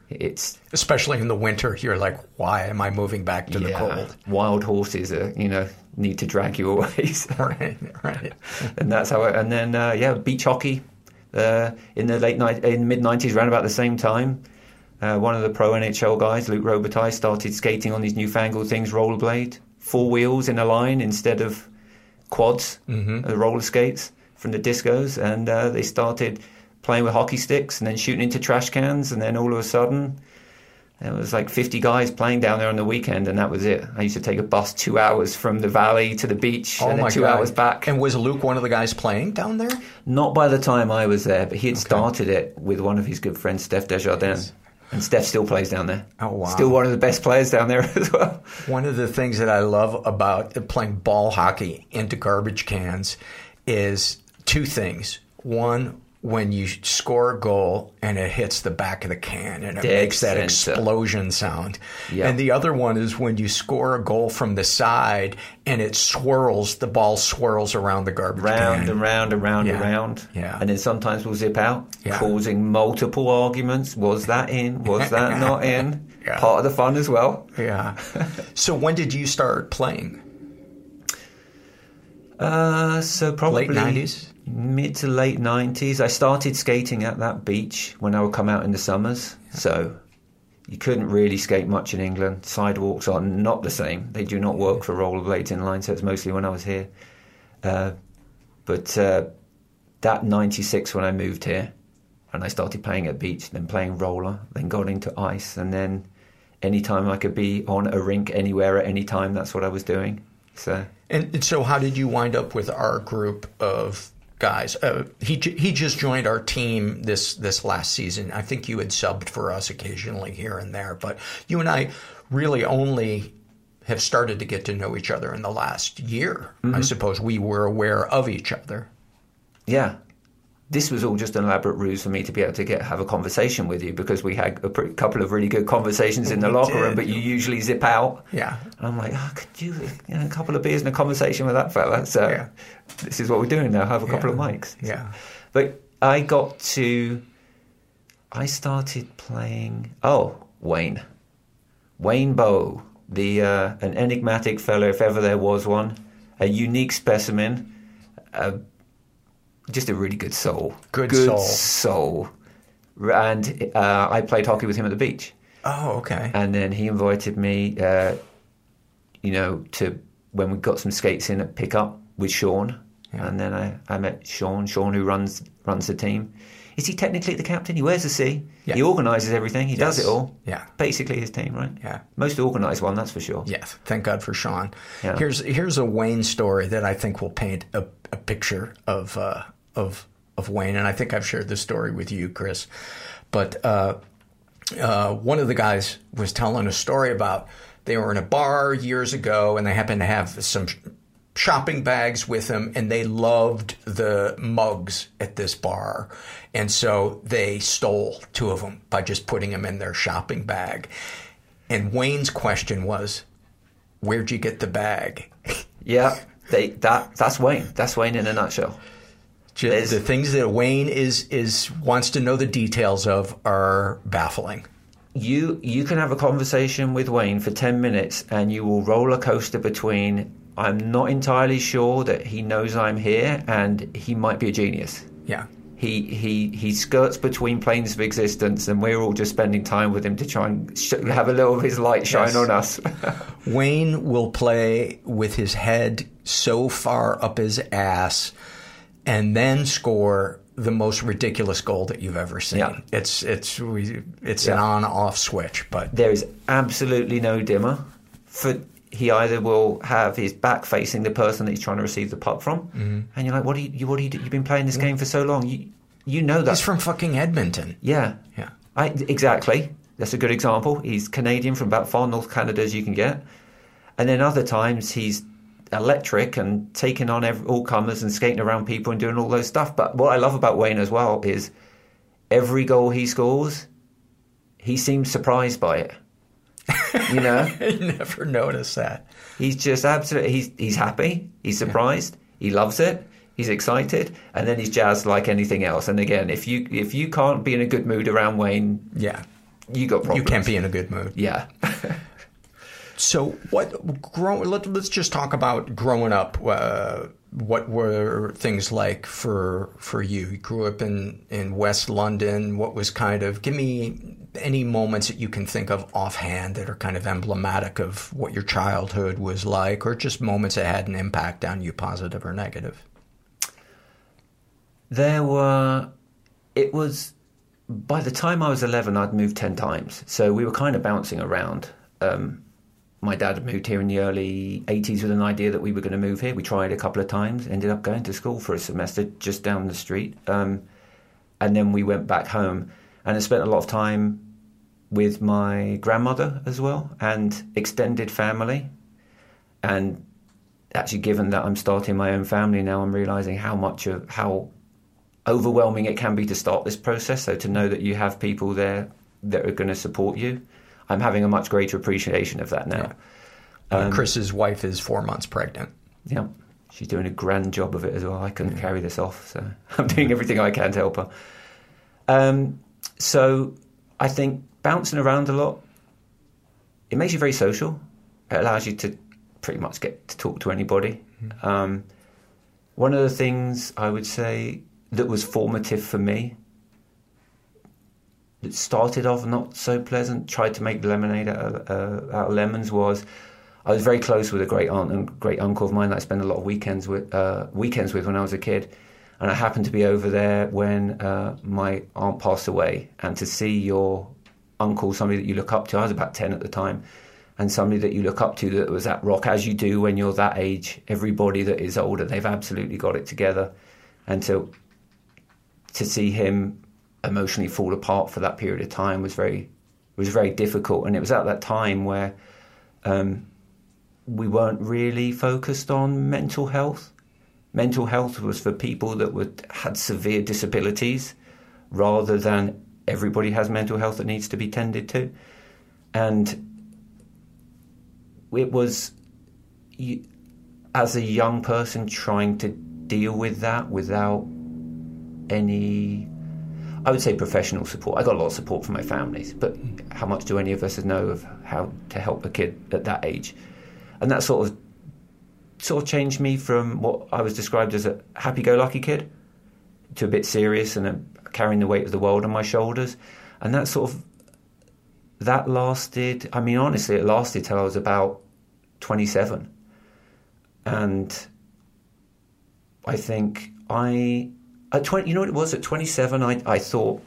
It's especially in the winter. You're like, why am I moving back to yeah, the cold? Wild horses are, you know, need to drag you away. So. Right, right. And that's how. It, and then uh, yeah, beach hockey uh, in the late night, in mid nineties, around about the same time. Uh, one of the pro N H L guys, Luke Robitaille, started skating on these newfangled things, rollerblade, four wheels in a line instead of quads, mm-hmm. uh, roller skates from the discos, and uh, they started playing with hockey sticks and then shooting into trash cans, and then all of a sudden there was like fifty guys playing down there on the weekend, and that was it. I used to take a bus two hours from the valley to the beach, oh and then my two God. hours back. And was Luke one of the guys playing down there? Not by the time I was there, but he had okay. started it with one of his good friends, Steph Desjardins. Yes. And Steph still plays down there. Oh, wow. Still one of the best players down there as well. One of the things that I love about playing ball hockey into garbage cans is two things. One, when you score a goal and it hits the back of the can and it Dead makes that center. explosion sound. Yep. And the other one is when you score a goal from the side and it swirls, the ball swirls around the garbage round can. and round and round yeah. and round. Yeah. And then sometimes we'll zip out, yeah. causing multiple arguments. Was that in? Was that not in? Yeah. Part of the fun as well. Yeah. So when did you start playing? Uh, so probably late nineties? Mid to late nineties. I started skating at that beach when I would come out in the summers. Yeah. So you couldn't really skate much in England. Sidewalks are not the same. They do not work for rollerblades inline, so it's mostly when I was here. Uh, but uh, that ninety-six when I moved here, and I started playing at beach, then playing roller, then got into ice, and then any time I could be on a rink anywhere at any time, that's what I was doing. So. And, and so how did you wind up with our group of guys? Uh, he he just joined our team this this last season. I think you had subbed for us occasionally here and there, but you and I really only have started to get to know each other in the last year. Mm-hmm. I suppose we were aware of each other. Yeah. This was all just an elaborate ruse for me to be able to get have a conversation with you, because we had a pretty, couple of really good conversations in the we locker did. room, but you usually zip out. Yeah. And I'm like, oh, could you, you know, a couple of beers and a conversation with that fella? So yeah. This is what we're doing now, have a couple yeah. of mics. Yeah. But I got to, I started playing, oh, Wayne. Wayne Bowe, the uh, an enigmatic fellow, if ever there was one, a unique specimen, uh, just a really good soul. Good, good soul. soul. And uh, I played hockey with him at the beach. Oh, okay. And then he invited me, uh, you know, to when we got some skates in at pickup with Sean. Yeah. And then I, I met Sean, Sean who runs runs the team. Is he technically the captain? He wears the C. Yeah. He organises everything. He yes. does it all. Yeah. Basically his team, right? Yeah. Most organised one, that's for sure. Yes. Thank God for Sean. Yeah. Here's here's a Wayne story that I think will paint a, a picture of uh, of of Wayne, and I think I've shared this story with you, Chris. But uh, uh, one of the guys was telling a story about they were in a bar years ago, and they happened to have some shopping bags with them, and they loved the mugs at this bar. And so they stole two of them by just putting them in their shopping bag. And Wayne's question was, where'd you get the bag? Yeah, they, that that's Wayne. That's Wayne in a nutshell. Just the things that Wayne is is wants to know the details of are baffling. You you can have a conversation with Wayne for ten minutes and you will roller coaster between, I'm not entirely sure that he knows I'm here, and he might be a genius. Yeah. He he he skirts between planes of existence, and we're all just spending time with him to try and sh- have a little of his light shine yes. on us. Wayne will play with his head so far up his ass and then score the most ridiculous goal that you've ever seen. Yeah. It's it's it's yeah. an on-off switch, but there is absolutely no dimmer. For he either will have his back facing the person that he's trying to receive the puck from, mm-hmm. and you're like, "What do you? What do you? Do? You've been playing this game for so long. You you know that he's from fucking Edmonton." Yeah, yeah, I, exactly. That's a good example. He's Canadian from about far north Canada as you can get, and then other times he's electric and taking on every, all comers and skating around people and doing all those stuff. But what I love about Wayne as well is every goal he scores, he seems surprised by it. You know, I never noticed that. He's just absolutely he's he's happy, he's surprised, yeah. he loves it, he's excited, and then he's jazzed like anything else. And again, if you if you can't be in a good mood around Wayne, yeah, you got problems. You can't be in a good mood. Yeah. So what, grow, let, let's just talk about growing up. Uh, what were things like for for you? You grew up in, in West London. What was kind of, give me any moments that you can think of offhand that are kind of emblematic of what your childhood was like, or just moments that had an impact on you, positive or negative? There were, it was, by the time I was eleven, I'd moved ten times. So we were kind of bouncing around. Um, My dad had moved here in the early eighties with an idea that we were going to move here. We tried a couple of times, ended up going to school for a semester just down the street. Um, and then we went back home, and I spent a lot of time with my grandmother as well, and extended family. And actually, given that I'm starting my own family now, I'm realising how much of, how overwhelming it can be to start this process. So to know that you have people there that are going to support you, I'm having a much greater appreciation of that now. Yeah. Um, uh, Chris's wife is four months pregnant. Yeah, she's doing a grand job of it as well. I couldn't yeah. carry this off, so I'm doing everything I can to help her. Um, so I think bouncing around a lot, it makes you very social. It allows you to pretty much get to talk to anybody. Mm-hmm. Um, one of the things I would say that was formative for me, that started off not so pleasant, tried to make lemonade out of, uh, out of lemons, was I was very close with a great aunt and great uncle of mine that I spent a lot of weekends with, uh, weekends with when I was a kid. And I happened to be over there when uh, my aunt passed away. And to see your uncle, somebody that you look up to, I was about ten at the time, and somebody that you look up to that was at rock, as you do when you're that age. Everybody that is older, they've absolutely got it together. And to to see him emotionally fall apart for that period of time was very was very difficult. And it was at that time where um, we weren't really focused on mental health. Mental health was for people that would, had severe disabilities, rather than everybody has mental health that needs to be tended to. And it was, you, as a young person, trying to deal with that without any, I would say, professional support. I got a lot of support from my families, but how much do any of us know of how to help a kid at that age? And that sort of sort of changed me from what I was described as a happy-go-lucky kid to a bit serious and a, carrying the weight of the world on my shoulders. And that sort of, that lasted, I mean, honestly, it lasted till I was about twenty-seven. And I think I, at twenty, you know what it was? At twenty-seven, I, I thought,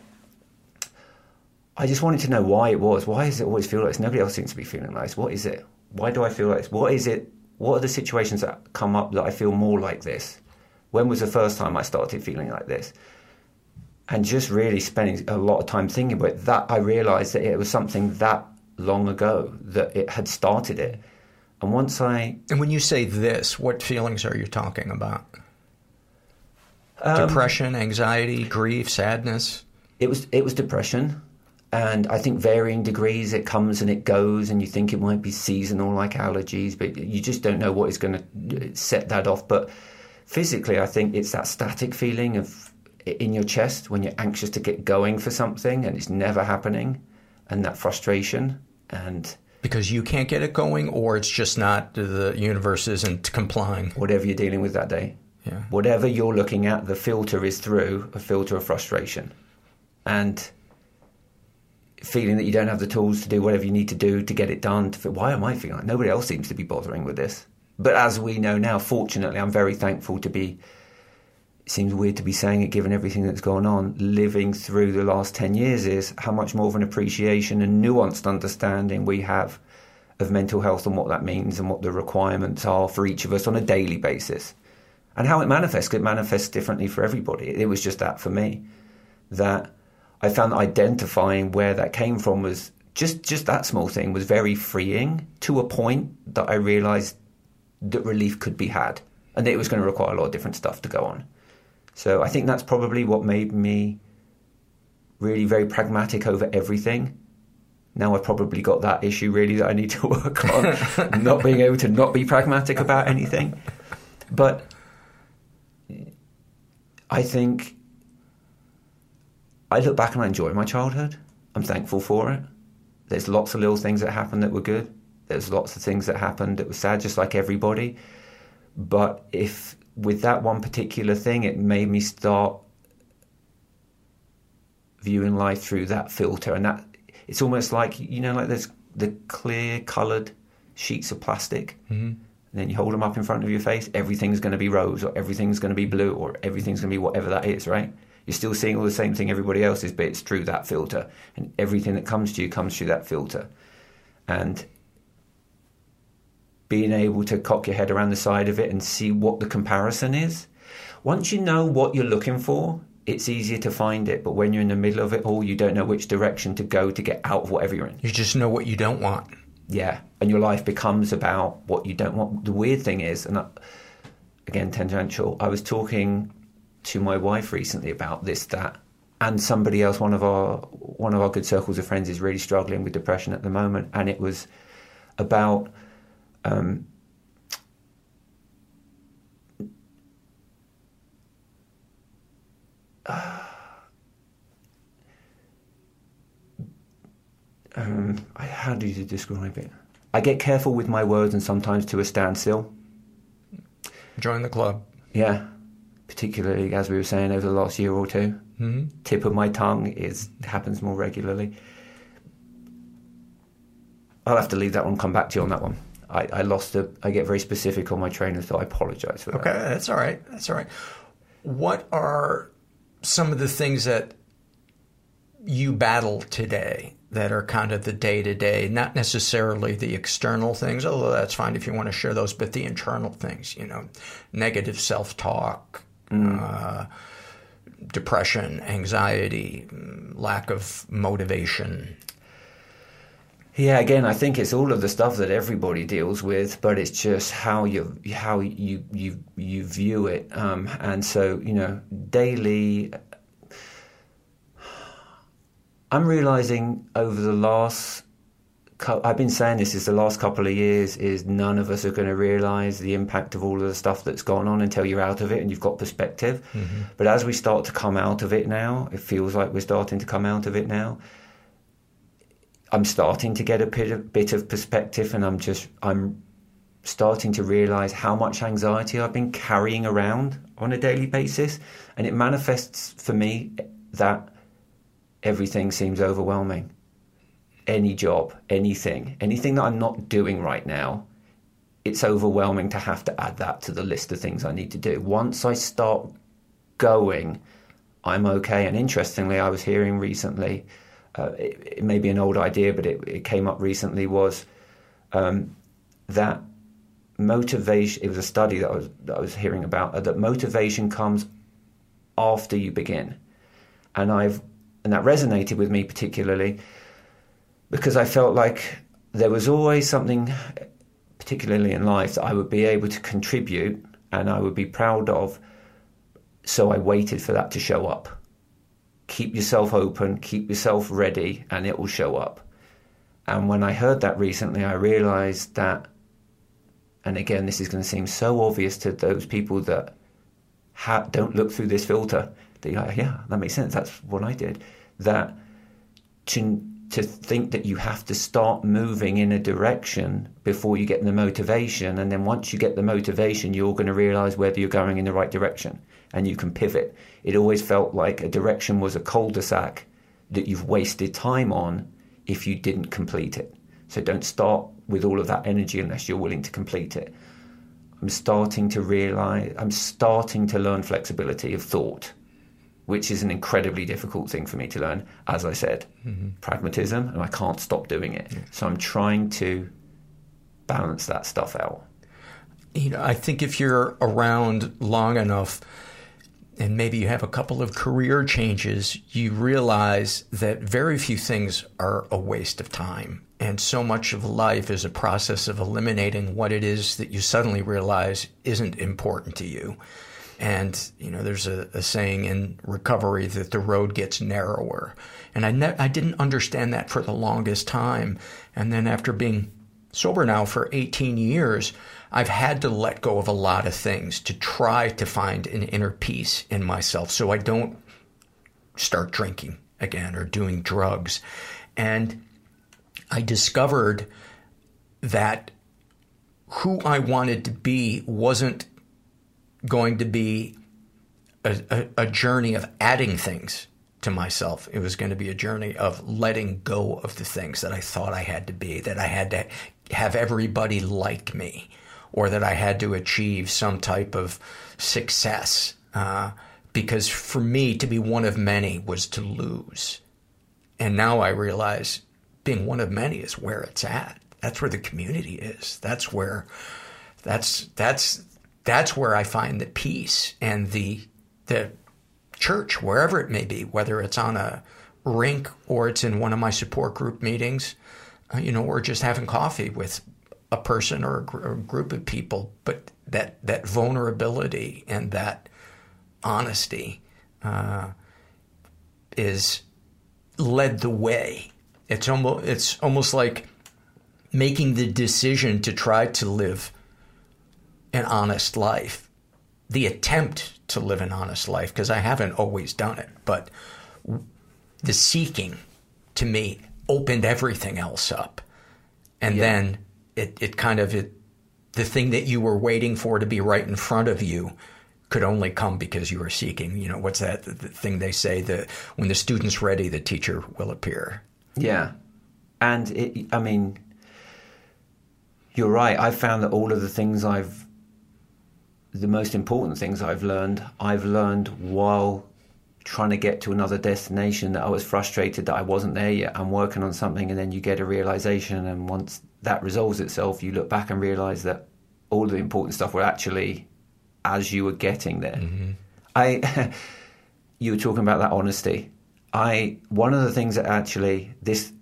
I just wanted to know why it was. Why does it always feel like this? Nobody else seems to be feeling like this. What is it? Why do I feel like this? What is it? What are the situations that come up that I feel more like this? When was the first time I started feeling like this? And just really spending a lot of time thinking about it, that I realised that it was something that long ago that it had started it. And once I... And when you say this, what feelings are you talking about? Um, depression, anxiety, grief, sadness? It was it was depression. And I think varying degrees, it comes and it goes, and you think it might be seasonal like allergies, but you just don't know what is going to set that off. But physically, I think it's that static feeling of in your chest when you're anxious to get going for something and it's never happening, and that frustration. And because you can't get it going, or it's just not, the universe isn't complying. Whatever you're dealing with that day. Yeah. Whatever you're looking at, the filter is through a filter of frustration. And feeling that you don't have the tools to do whatever you need to do to get it done. To feel, why am I feeling like nobody else seems to be bothering with this? But as we know now, fortunately, I'm very thankful to be, it seems weird to be saying it given everything that's gone on, living through the last ten years is how much more of an appreciation and nuanced understanding we have of mental health and what that means and what the requirements are for each of us on a daily basis. And how it manifests, it manifests differently for everybody. It was just that for me, that I found that identifying where that came from was just, just that small thing was very freeing, to a point that I realised that relief could be had and that it was going to require a lot of different stuff to go on. So I think that's probably what made me really very pragmatic over everything. Now I've probably got that issue really that I need to work on, not being able to not be pragmatic about anything. But I think I look back and I enjoy my childhood. I'm thankful for it. There's lots of little things that happened that were good. There's lots of things that happened that were sad, just like everybody. But if with that one particular thing, it made me start viewing life through that filter. And that it's almost like, you know, like there's the clear coloured sheets of plastic. Mm-hmm. And then you hold them up in front of your face. Everything's going to be rose, or everything's going to be blue, or everything's going to be whatever that is, right? You're still seeing all the same thing everybody else is, but it's through that filter. And everything that comes to you comes through that filter. And being able to cock your head around the side of it and see what the comparison is. Once you know what you're looking for, it's easier to find it. But when you're in the middle of it all, you don't know which direction to go to get out of whatever you're in. You just know what you don't want. Yeah. And your life becomes about what you don't want. The weird thing is, and I, again, tangential, I was talking to my wife recently about this, that, and somebody else, one of our one of our good circles of friends is really struggling with depression at the moment. And it was about... Um, uh, um, how do you describe it? I get careful with my words and sometimes to a standstill. Join the club. Yeah, particularly as we were saying over the last year or two. Mm-hmm. Tip of my tongue is happens more regularly. I'll have to leave that one, come back to you on that one. I, I lost a, I get very specific on my trainer, so I apologize for that. Okay, that's all right. That's all right. What are some of the things that you battle today that are kind of the day-to-day, not necessarily the external things, although that's fine if you want to share those, but the internal things, you know, negative self-talk, mm. uh, depression, anxiety, lack of motivation? Yeah, again, I think it's all of the stuff that everybody deals with, but it's just how you how you you you view it. Um, and so, you know, daily, I'm realizing over the last, I've been saying this is the last couple of years, is none of us are going to realize the impact of all of the stuff that's gone on until you're out of it and you've got perspective. Mm-hmm. But as we start to come out of it now, it feels like we're starting to come out of it now. I'm starting to get a bit of, bit of perspective, and I'm just, I'm starting to realize how much anxiety I've been carrying around on a daily basis. And it manifests for me that everything seems overwhelming. Any job, anything, anything that I'm not doing right now, it's overwhelming to have to add that to the list of things I need to do. Once I start going, I'm okay. And interestingly, I was hearing recently, Uh, it, it may be an old idea, but it, it came up recently, was um, that motivation, it was a study that I was, that I was hearing about, uh, that motivation comes after you begin. And I've and that resonated with me particularly because I felt like there was always something, particularly in life, that I would be able to contribute and I would be proud of, so I waited for that to show up. Keep yourself open, keep yourself ready, and it will show up. And when I heard that recently, I realized that, and again, this is going to seem so obvious to those people that ha- don't look through this filter. They're like, yeah, that makes sense. That's what I did. That to, to think that you have to start moving in a direction before you get the motivation. And then once you get the motivation, you're going to realize whether you're going in the right direction. And you can pivot. It always felt like a direction was a cul-de-sac that you've wasted time on if you didn't complete it. So don't start with all of that energy unless you're willing to complete it. I'm starting to realize, I'm starting to learn flexibility of thought, which is an incredibly difficult thing for me to learn. As I said, mm-hmm. pragmatism, and I can't stop doing it. Yeah. So I'm trying to balance that stuff out. You know, I think if you're around long enough, and maybe you have a couple of career changes, you realize that very few things are a waste of time. And so much of life is a process of eliminating what it is that you suddenly realize isn't important to you. And, you know, there's a, a saying in recovery that the road gets narrower. And I, ne- I didn't understand that for the longest time. And then after being sober now for eighteen years, I've had to let go of a lot of things to try to find an inner peace in myself so I don't start drinking again or doing drugs. And I discovered that who I wanted to be wasn't going to be a, a, a journey of adding things to myself. It was going to be a journey of letting go of the things that I thought I had to be, that I had to have everybody like me, or that I had to achieve some type of success. Uh, because for me, to be one of many was to lose. And now I realize being one of many is where it's at. That's where the community is. That's where, that's, that's, that's where I find the peace and the, the church, wherever it may be, whether it's on a rink or it's in one of my support group meetings, uh, you know, or just having coffee with a person or a, gr- a group of people. But that, that vulnerability and that honesty uh, is led the way. It's almost, it's almost like making the decision to try to live an honest life, the attempt to live an honest life, because I haven't always done it, but the seeking to me opened everything else up. And yeah. then it, it kind of, it, the thing that you were waiting for to be right in front of you could only come because you were seeking. You know, what's that the, the thing they say, that when the student's ready, the teacher will appear. Yeah. And it, I mean, you're right. I've found that all of the things I've, the most important things I've learned, I've learned while trying to get to another destination, that I was frustrated that I wasn't there yet. I'm working on something, and then you get a realization, and once that resolves itself, you look back and realize that all the important stuff were actually as you were getting there. Mm-hmm. I, you were talking about that honesty. I, one of the things that actually this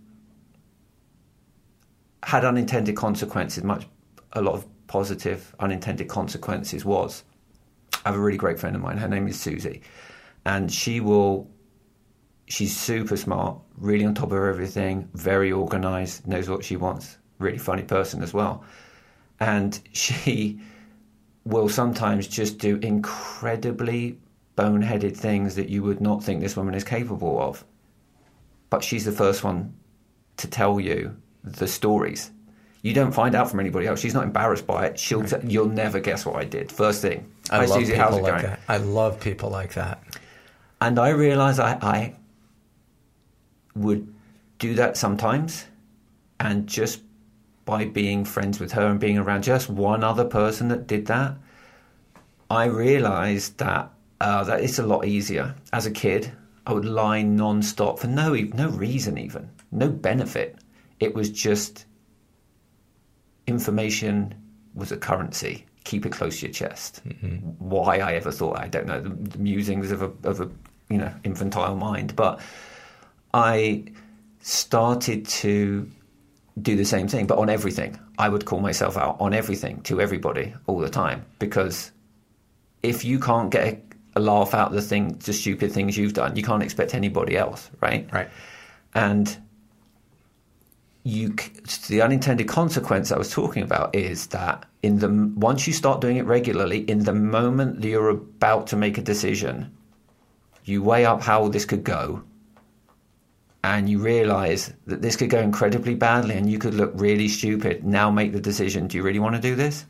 had unintended consequences, much, a lot of positive unintended consequences, was I have a really great friend of mine. Her name is Susie, and she will, she's super smart, really on top of everything, very organized, knows what she wants, really funny person as well. And she will sometimes just do incredibly boneheaded things that you would not think this woman is capable of. But she's the first one to tell you the stories. You don't find out from anybody else. She's not embarrassed by it. She'll right. t- you'll never guess what I did. First thing. I Hi, love Susie, people how's it like going? that. I love people like that. And I realised I, I would do that sometimes, and just by being friends with her and being around just one other person that did that, I realised that uh, that it's a lot easier. As a kid, I would lie non-stop for no no reason, even no benefit. It was just information was a currency. Keep it close to your chest. Mm-hmm. Why I ever thought, I don't know, the, the musings of a of a you know infantile mind, but I started to do the same thing, but on everything. I would call myself out on everything to everybody all the time, because if you can't get a, a laugh out of the thing, the stupid things you've done, you can't expect anybody else, right? Right. And you, the unintended consequence I was talking about is that in the once you start doing it regularly, in the moment that you're about to make a decision, you weigh up how this could go, and you realize that this could go incredibly badly and you could look really stupid. Now make the decision. Do you really want to do this?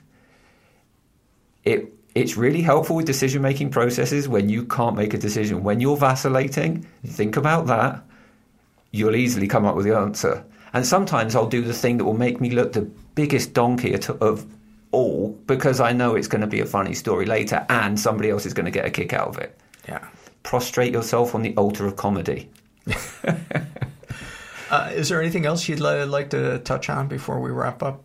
It It's really helpful with decision-making processes when you can't make a decision. When you're vacillating, think about that. You'll easily come up with the answer. And sometimes I'll do the thing that will make me look the biggest donkey of all, because I know it's going to be a funny story later and somebody else is going to get a kick out of it. Yeah. Prostrate yourself on the altar of comedy. uh, is there anything else you'd li- like to touch on before we wrap up?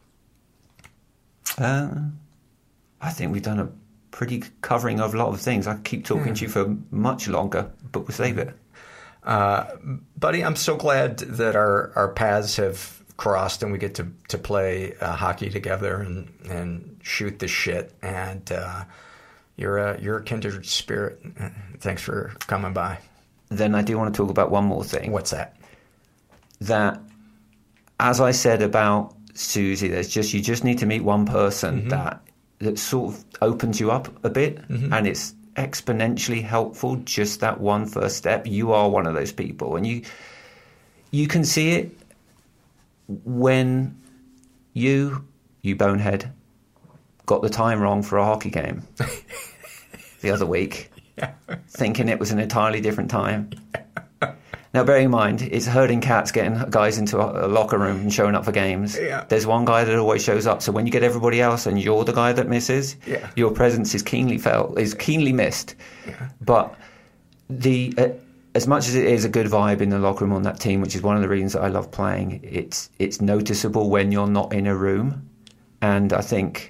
Uh, I think we've done a pretty covering of a lot of things. I could keep talking yeah. to you for much longer, but we'll save it. Uh, buddy, I'm so glad that our, our paths have crossed and we get to, to play uh, hockey together and, and shoot the shit. And uh, you're a, you're a kindred spirit. Thanks for coming by. Then I do want to talk about one more thing. What's that? That, as I said about Susie, there's just you just need to meet one person mm-hmm. that that sort of opens you up a bit, mm-hmm. and it's exponentially helpful, just that one first step. You are one of those people, and you you can see it when you, you bonehead, got the time wrong for a hockey game the other week, yeah. thinking it was an entirely different time. Now, bearing in mind, it's herding cats getting guys into a, a locker room and showing up for games. Yeah. There's one guy that always shows up. So when you get everybody else and you're the guy that misses, yeah. your presence is keenly felt, is keenly missed. Yeah. But the uh, as much as it is a good vibe in the locker room on that team, which is one of the reasons that I love playing, it's it's noticeable when you're not in a room. And I think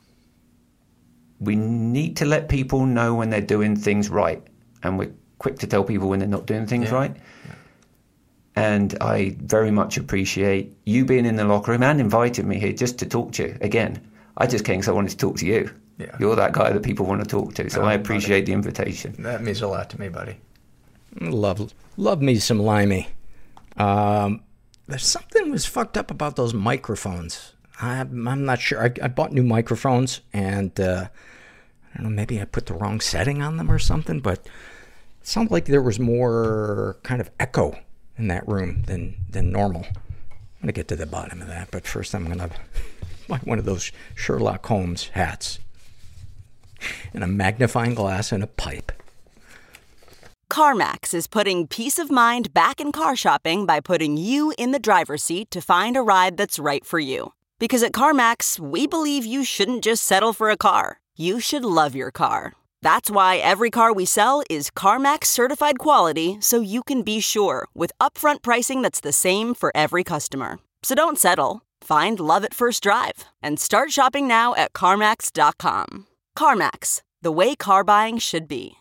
we need to let people know when they're doing things right. And we're quick to tell people when they're not doing things yeah. right. Yeah. And I very much appreciate you being in the locker room and invited me here just to talk to you. Again, I just came because I wanted to talk to you. Yeah. You're that guy that people want to talk to. So oh, I appreciate buddy. the invitation. That means a lot to me, buddy. Love, love me some Limey. Um, there's something was fucked up about those microphones. I'm, I'm not sure. I, I bought new microphones, and uh, I don't know, maybe I put the wrong setting on them or something, but it sounded like there was more kind of echo in that room than, than normal. I'm going to get to the bottom of that, but first I'm going to buy one of those Sherlock Holmes hats and a magnifying glass and a pipe. CarMax is putting peace of mind back in car shopping by putting you in the driver's seat to find a ride that's right for you. Because at CarMax, we believe you shouldn't just settle for a car. You should love your car. That's why every car we sell is CarMax certified quality, so you can be sure with upfront pricing that's the same for every customer. So don't settle. Find love at first drive and start shopping now at CarMax dot com. CarMax, the way car buying should be.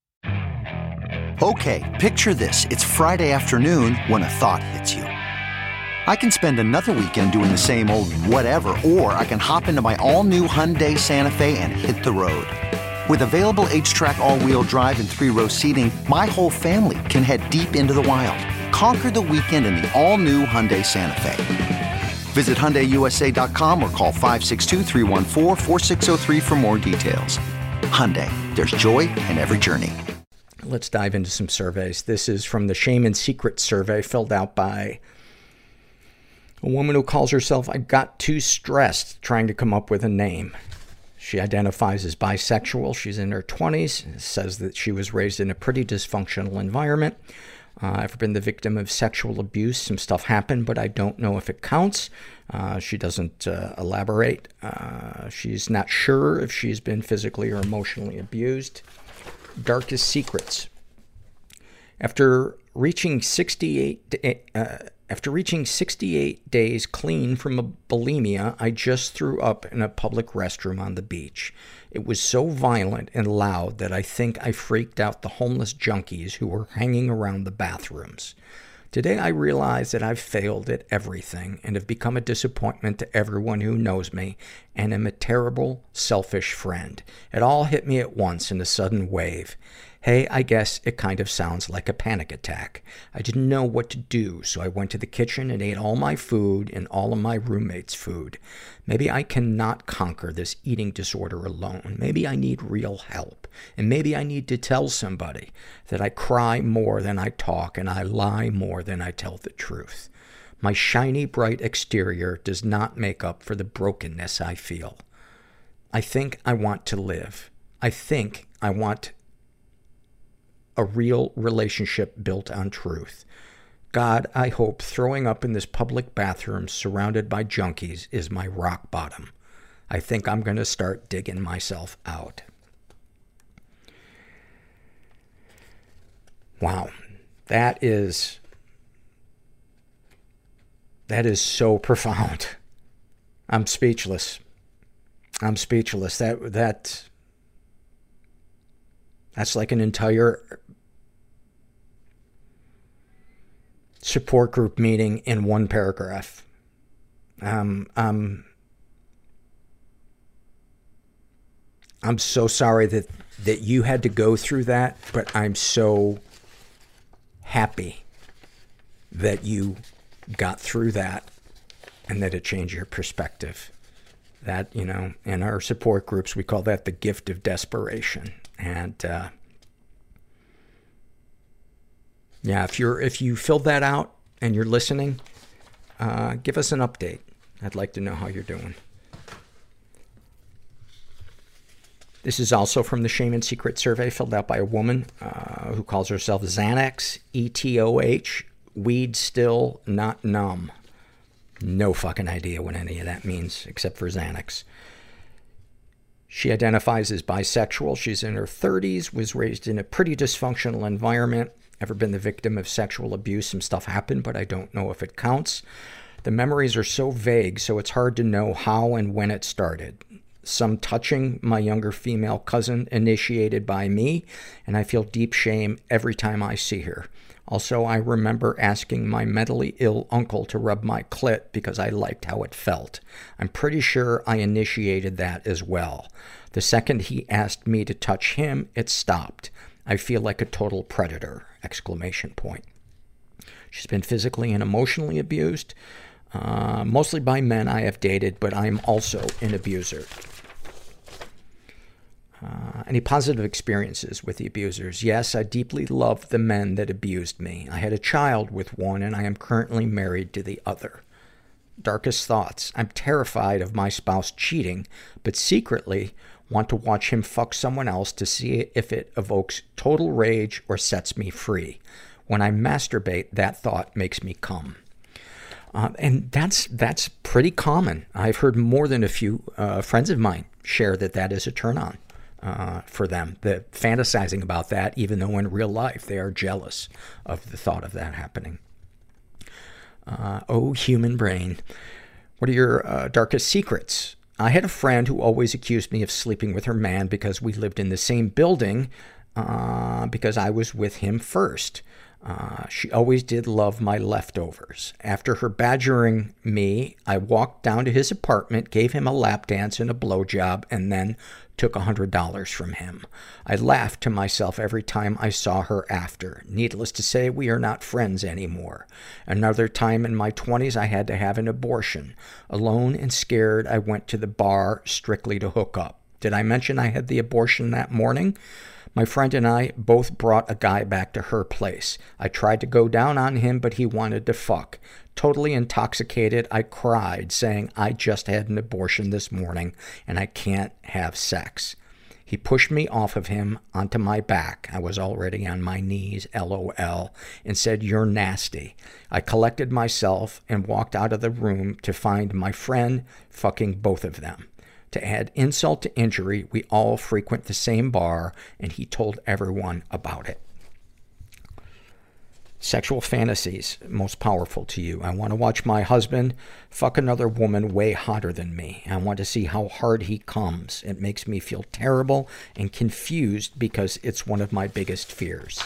Okay, picture this. It's Friday afternoon when a thought hits you. I can spend another weekend doing the same old whatever, or I can hop into my all-new Hyundai Santa Fe and hit the road. With available H-Track all-wheel drive and three-row seating, my whole family can head deep into the wild. Conquer the weekend in the all-new Hyundai Santa Fe. Visit Hyundai U S A dot com or call five six two, three one four, four six zero three for more details. Hyundai, there's joy in every journey. Let's dive into some surveys. This is from the Shame and Secret survey filled out by a woman who calls herself I Got Too Stressed trying to come up with a name. She identifies as bisexual. She's in her twenties. Says that she was raised in a pretty dysfunctional environment. Uh, I've been the victim of sexual abuse. Some stuff happened, but I don't know if it counts. Uh, she doesn't uh, elaborate. Uh, she's not sure if she's been physically or emotionally abused. Darkest secrets. After reaching sixty-eight, uh, after reaching sixty-eight days clean from a bulimia, I just threw up in a public restroom on the beach. It was so violent and loud that I think I freaked out the homeless junkies who were hanging around the bathrooms. Today I realize that I've failed at everything and have become a disappointment to everyone who knows me and am a terrible, selfish friend. It all hit me at once in a sudden wave. Hey, I guess it kind of sounds like a panic attack. I didn't know what to do, so I went to the kitchen and ate all my food and all of my roommates' food. Maybe I cannot conquer this eating disorder alone. Maybe I need real help. And maybe I need to tell somebody that I cry more than I talk and I lie more than I tell the truth. My shiny, bright exterior does not make up for the brokenness I feel. I think I want to live. I think I want a real relationship built on truth. God, I hope throwing up in this public bathroom surrounded by junkies is my rock bottom. I think I'm going to start digging myself out. Wow. That is, that is so profound. I'm speechless. I'm speechless. That, that, that's like an entire support group meeting in one paragraph. Um, um, I'm so sorry that, that you had to go through that, but I'm so happy that you got through that and that it changed your perspective. That, you know, in our support groups, we call that the gift of desperation. And, uh, yeah, if you're, if you filled that out and you're listening, uh, give us an update. I'd like to know how you're doing. This is also from the Shame and Secret survey filled out by a woman, uh, who calls herself Xanax, E T O H, weed still, not numb. No fucking idea what any of that means, except for Xanax. She identifies as bisexual. She's in her thirties, was raised in a pretty dysfunctional environment. Ever been the victim of sexual abuse? Some stuff happened, but I don't know if it counts. The memories are so vague, so it's hard to know how and when it started. Some touching my younger female cousin initiated by me, and I feel deep shame every time I see her. Also, I remember asking my mentally ill uncle to rub my clit because I liked how it felt. I'm pretty sure I initiated that as well. The second he asked me to touch him, it stopped. I feel like a total predator! Exclamation point. She's been physically and emotionally abused, uh, mostly by men I have dated, but I'm also an abuser. Uh, any positive experiences with the abusers? Yes, I deeply loved the men that abused me. I had a child with one, and I am currently married to the other. Darkest thoughts. I'm terrified of my spouse cheating, but secretly want to watch him fuck someone else to see if it evokes total rage or sets me free. When I masturbate, that thought makes me cum. Uh, and that's that's pretty common. I've heard more than a few uh, friends of mine share that that is a turn-on. Uh, for them, the fantasizing about that, even though in real life they are jealous of the thought of that happening. Uh, oh, human brain. What are your uh, darkest secrets? I had a friend who always accused me of sleeping with her man because we lived in the same building, uh, because I was with him first. Uh, she always did love my leftovers. After her badgering me, I walked down to his apartment, gave him a lap dance and a blowjob, and then took a hundred dollars from him. I laughed to myself every time I saw her after. Needless to say, we are not friends anymore. Another time in my twenties, I had to have an abortion. Alone and scared, I went to the bar strictly to hook up. Did I mention I had the abortion that morning? My friend and I both brought a guy back to her place. I tried to go down on him, but he wanted to fuck. Totally intoxicated, I cried, saying, I just had an abortion this morning, and I can't have sex. He pushed me off of him onto my back. I was already on my knees, LOL, and said, you're nasty. I collected myself and walked out of the room to find my friend fucking both of them. To add insult to injury, we all frequent the same bar, and he told everyone about it. Sexual fantasies most powerful to you. I want to watch my husband fuck another woman way hotter than me. I want to see how hard he comes. It makes me feel terrible and confused because it's one of my biggest fears.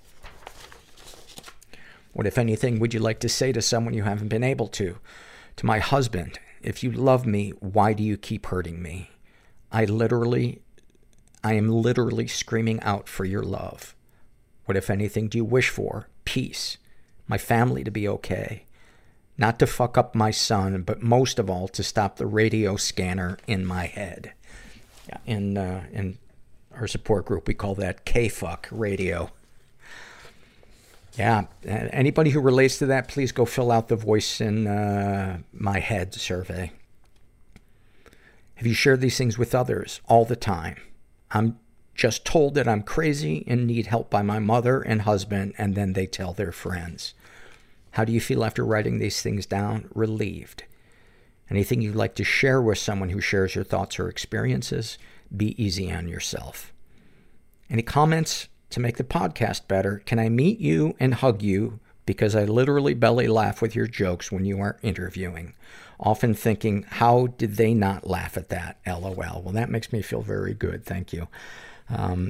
What, if anything, would you like to say to someone you haven't been able to? To my husband, if you love me, why do you keep hurting me? I literally, I am literally screaming out for your love. What, if anything, do you wish for? Peace. My family to be okay. Not to fuck up my son, but most of all, to stop the radio scanner in my head. In, uh, in our support group, we call that K-fuck radio. Yeah, anybody who relates to that, please go fill out the voice in uh, my head survey. Have you shared these things with others? All the time. I'm just told that I'm crazy and need help by my mother and husband, and then they tell their friends. How do you feel after writing these things down? Relieved. Anything you'd like to share with someone who shares your thoughts or experiences? Be easy on yourself. Any comments to make the podcast better? Can I meet you and hug you? Because I literally belly laugh with your jokes when you are interviewing. Often thinking, how did they not laugh at that? LOL. Well, that makes me feel very good. Thank you. Um,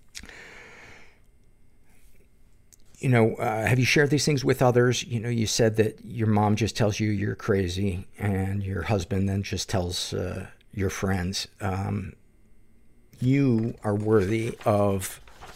you know, uh, have you shared these things with others? You know, you said that your mom just tells you you're crazy, and your husband then just tells uh, your friends. Um, you are worthy of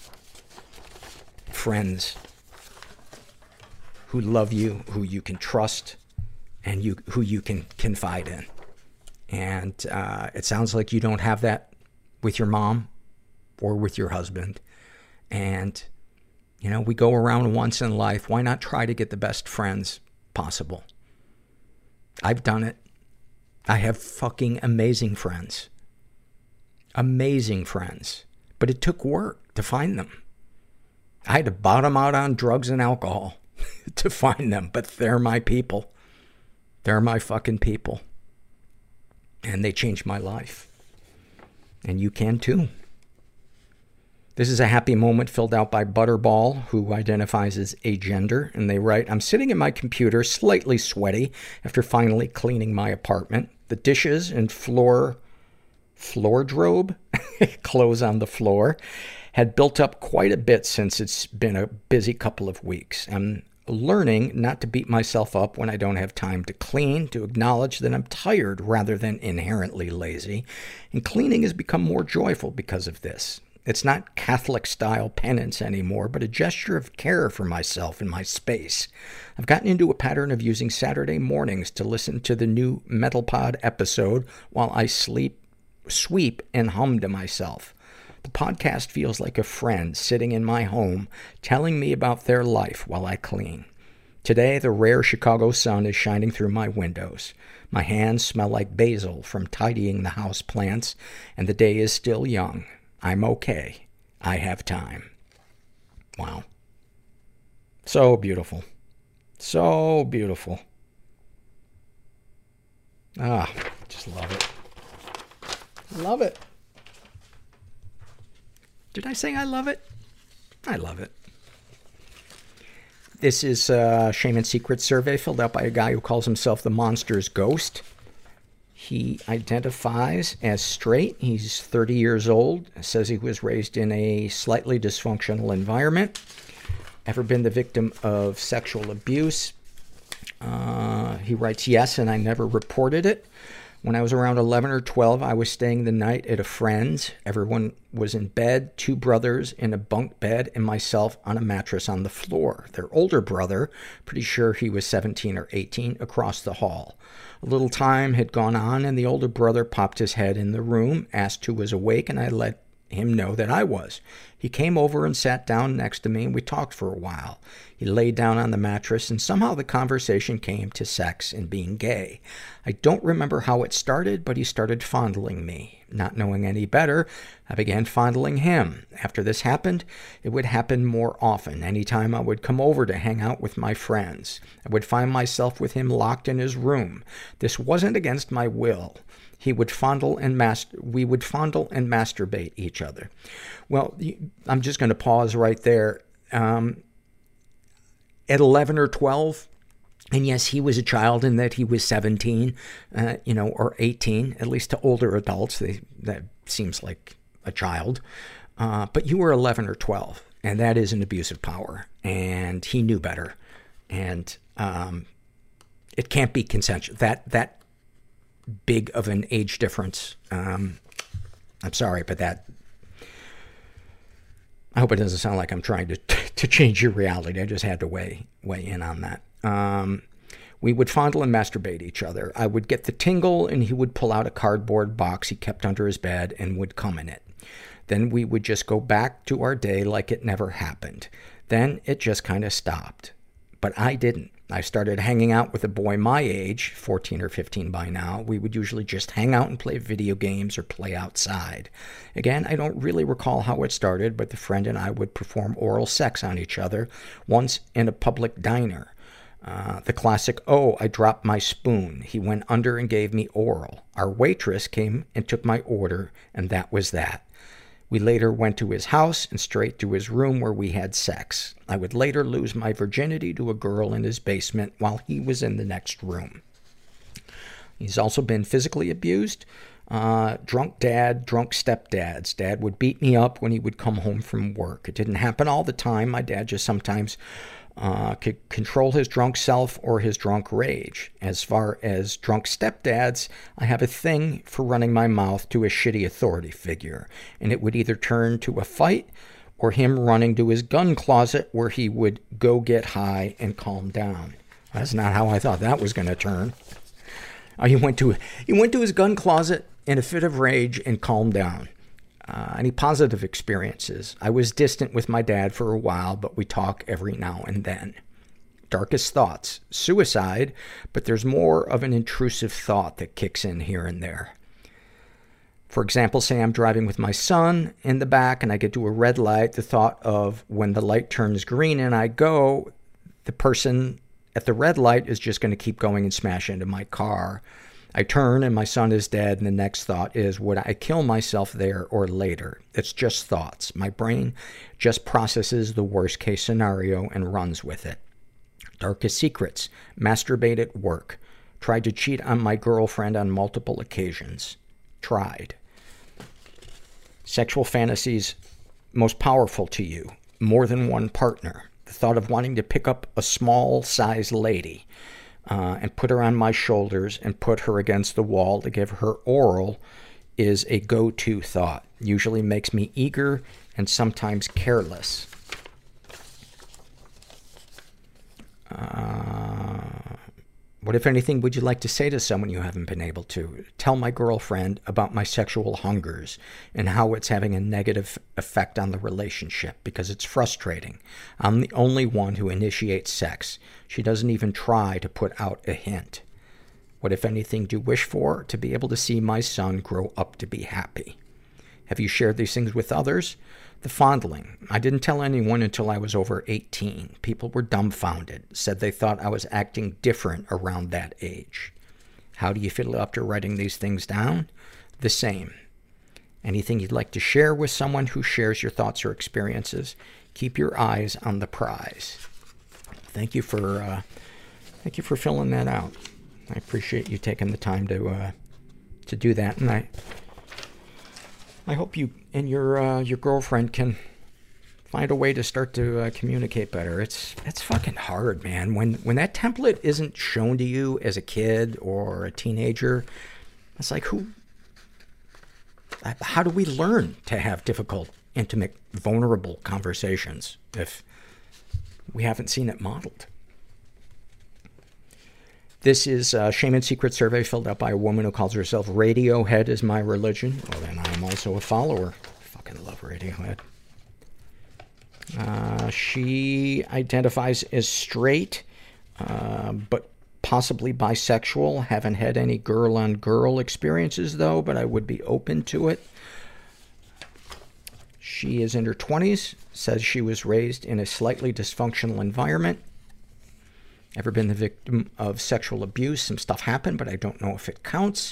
friends who love you, who you can trust, and you who you can confide in. And uh, it sounds like you don't have that with your mom. or with your husband. And, you know, we go around once in life. Why not try to get the best friends possible? I've done it. I have fucking amazing friends. Amazing friends. But it took work to find them. I had to bottom out on drugs and alcohol to find them, but they're my people. They're my fucking people. And they changed my life. And you can too. This is a happy moment filled out by Butterball, who identifies as agender. And they write, I'm sitting at my computer, slightly sweaty, after finally cleaning my apartment. The dishes and floor, floor drobe, clothes on the floor, had built up quite a bit since it's been a busy couple of weeks. I'm learning not to beat myself up when I don't have time to clean, to acknowledge that I'm tired rather than inherently lazy. And cleaning has become more joyful because of this. It's not Catholic-style penance anymore, but a gesture of care for myself and my space. I've gotten into a pattern of using Saturday mornings to listen to the new Metalpod episode while I sleep, sweep, and hum to myself. The podcast feels like a friend sitting in my home telling me about their life while I clean. Today, the rare Chicago sun is shining through my windows. My hands smell like basil from tidying the house plants, and the day is still young. I'm okay. I have time. Wow. So beautiful. So beautiful. Ah, just love it. Love it. Did I say I love it? I love it. This is a Shame and Secrets survey filled out by a guy who calls himself the Monster's Ghost. He identifies as straight. He's thirty years old. Says he was raised in a slightly dysfunctional environment. Ever been the victim of sexual abuse? Uh, he writes, yes, and I never reported it. When I was around eleven or twelve, I was staying the night at a friend's. Everyone was in bed, two brothers in a bunk bed, and myself on a mattress on the floor. Their older brother, pretty sure he was seventeen or eighteen, across the hall. A little time had gone on, and the older brother popped his head in the room, asked who was awake, and I let him know that I was. He came over and sat down next to me, and we talked for a while. He laid down on the mattress, and somehow the conversation came to sex and being gay. I don't remember how it started, but he started fondling me. Not knowing any better, I began fondling him. After this happened, it would happen more often. Anytime I would come over to hang out with my friends, I would find myself with him locked in his room. This wasn't against my will. He would fondle and mas- we would fondle and masturbate each other. Well, I'm just going to pause right there. Um, at eleven or twelve, and yes, he was a child in that he was seventeen, uh, you know, or eighteen, at least to older adults. They, that seems like a child. Uh, but you were eleven or twelve, and that is an abuse of power. And he knew better. And um, it can't be consensual. That, that big of an age difference. Um, I'm sorry, but that, I hope it doesn't sound like I'm trying to, to change your reality. I just had to weigh, weigh in on that. Um, we would fondle and masturbate each other. I would get the tingle, and he would pull out a cardboard box he kept under his bed and would come in it. Then we would just go back to our day like it never happened. Then it just kind of stopped. But I didn't. I started hanging out with a boy my age, fourteen or fifteen by now. We would usually just hang out and play video games or play outside. Again, I don't really recall how it started, but the friend and I would perform oral sex on each other, once in a public diner. Uh, the classic, oh, I dropped my spoon. He went under and gave me oral. Our waitress came and took my order, and that was that. We later went to his house and straight to his room where we had sex. I would later lose my virginity to a girl in his basement while he was in the next room. He's also been physically abused. Uh, drunk dad, drunk stepdads. Dad would beat me up when he would come home from work. It didn't happen all the time. My dad just sometimes uh, could control his drunk self or his drunk rage. As far as drunk stepdads, I have a thing for running my mouth to a shitty authority figure. And it would either turn to a fight or him running to his gun closet where he would go get high and calm down. That's not how I thought that was going to turn. Uh, he went to he went to his gun closet in a fit of rage and calmed down. Uh, any positive experiences? I was distant with my dad for a while, but we talk every now and then. Darkest thoughts? Suicide, but there's more of an intrusive thought that kicks in here and there. For example, say I'm driving with my son in the back and I get to a red light. The thought of when the light turns green and I go, the person at the red light is just going to keep going and smash into my car. I turn and my son is dead, and the next thought is, would I kill myself there or later? It's just thoughts. My brain just processes the worst case scenario and runs with it. Darkest secrets? Masturbate at work. Tried to cheat on my girlfriend on multiple occasions. Tried. Sexual fantasies most powerful to you? More than one partner. The thought of wanting to pick up a small-sized lady uh, and put her on my shoulders and put her against the wall to give her oral is a go-to thought. Usually makes me eager and sometimes careless. Uh, what, if anything, would you like to say to someone you haven't been able to? Tell my girlfriend about my sexual hungers and how it's having a negative effect on the relationship because it's frustrating. I'm the only one who initiates sex. She doesn't even try to put out a hint. What, if anything, do you wish for? To be able to see my son grow up to be happy. Have you shared these things with others? The fondling. I didn't tell anyone until I was over eighteen. People were dumbfounded, said they thought I was acting different around that age. How do you feel after writing these things down? The same. Anything you'd like to share with someone who shares your thoughts or experiences? Keep your eyes on the prize. Thank you for, uh, thank you for filling that out. I appreciate you taking the time to, uh, to do that. And I, I hope you and your uh, your girlfriend can find a way to start to uh, communicate better. It's it's fucking hard, man. When when that template isn't shown to you as a kid or a teenager, it's like, who? How do we learn to have difficult, intimate, vulnerable conversations if we haven't seen it modeled? This is a Shame and Secret survey filled out by a woman who calls herself Radiohead is my religion. Well, then I'm also a follower. Fucking love Radiohead. Uh, she identifies as straight, uh, but possibly bisexual. Haven't had any girl-on-girl experiences, though, but I would be open to it. She is in her twenties, says she was raised in a slightly dysfunctional environment. Ever been the victim of sexual abuse? Some stuff happened, but I don't know if it counts.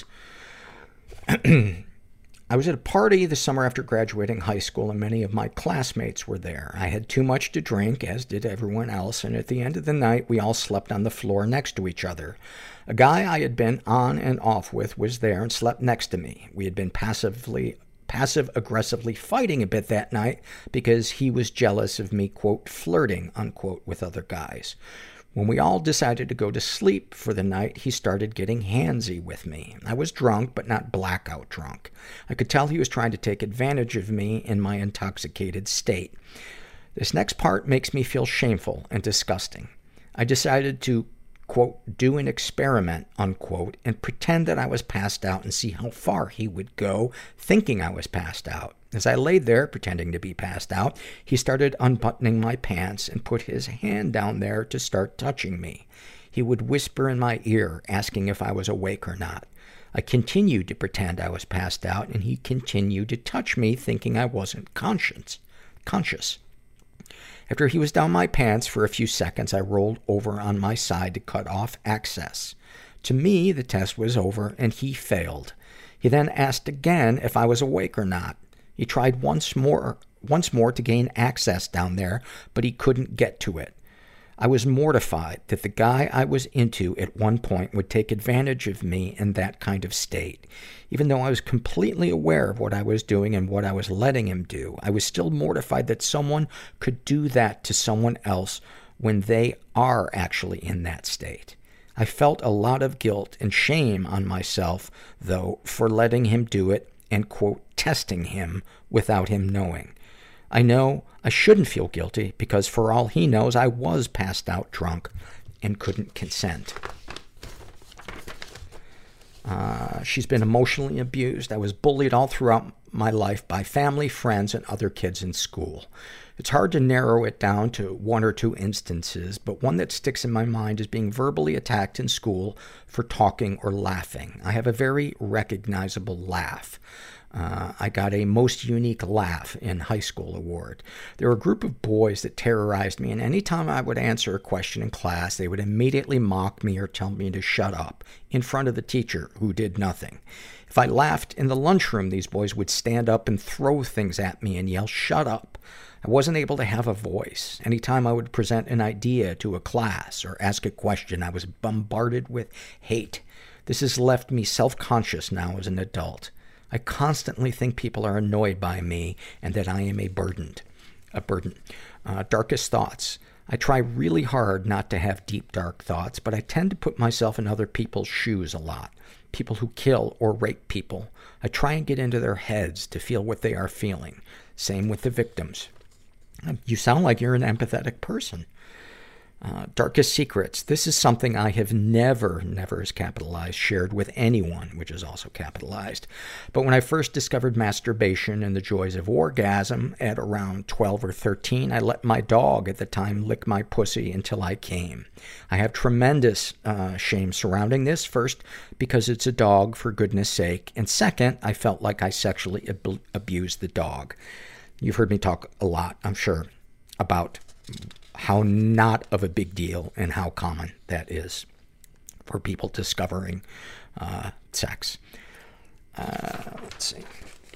I was at a party the summer after graduating high school, and many of my classmates were there. I had too much to drink, as did everyone else, and at the end of the night, we all slept on the floor next to each other. A guy I had been on and off with was there and slept next to me. We had been passively, passive-aggressively fighting a bit that night because he was jealous of me, quote, flirting, unquote, with other guys. When we all decided to go to sleep for the night, he started getting handsy with me. I was drunk, but not blackout drunk. I could tell he was trying to take advantage of me in my intoxicated state. This next part makes me feel shameful and disgusting. I decided to, quote, do an experiment, unquote, and pretend that I was passed out and see how far he would go, thinking I was passed out. As I laid there, pretending to be passed out, he started unbuttoning my pants and put his hand down there to start touching me. He would whisper in my ear, asking if I was awake or not. I continued to pretend I was passed out, and he continued to touch me, thinking I wasn't conscious. conscious. After he was down my pants for a few seconds, I rolled over on my side to cut off access. To me, the test was over, and he failed. He then asked again if I was awake or not. He tried once more, once more to gain access down there, but he couldn't get to it. I was mortified that the guy I was into at one point would take advantage of me in that kind of state. Even though I was completely aware of what I was doing and what I was letting him do, I was still mortified that someone could do that to someone else when they are actually in that state. I felt a lot of guilt and shame on myself, though, for letting him do it and, quote, testing him without him knowing. I know I shouldn't feel guilty because for all he knows, I was passed out drunk and couldn't consent. Uh, she's been emotionally abused. I was bullied all throughout my life by family, friends, and other kids in school. It's hard to narrow it down to one or two instances, but one that sticks in my mind is being verbally attacked in school for talking or laughing. I have a very recognizable laugh. Uh, I got a most unique laugh in high school award. There were a group of boys that terrorized me, and anytime I would answer a question in class, they would immediately mock me or tell me to shut up in front of the teacher who did nothing. If I laughed in the lunchroom, these boys would stand up and throw things at me and yell, "Shut up." I wasn't able to have a voice. Anytime I would present an idea to a class or ask a question, I was bombarded with hate. This has left me self-conscious now as an adult. I constantly think people are annoyed by me and that I am a burden. A burden. Uh, darkest thoughts. I try really hard not to have deep, dark thoughts, but I tend to put myself in other people's shoes a lot. People who kill or rape people. I try and get into their heads to feel what they are feeling. Same with the victims. You sound like you're an empathetic person. Uh, darkest secrets. This is something I have never, never is capitalized, shared with anyone, which is also capitalized. But when I first discovered masturbation and the joys of orgasm at around twelve or thirteen, I let my dog at the time lick my pussy until I came. I have tremendous uh, shame surrounding this. First, because it's a dog, for goodness sake. And second, I felt like I sexually ab- abused the dog. You've heard me talk a lot, I'm sure, about how not of a big deal and how common that is for people discovering uh, sex. Uh, let's see.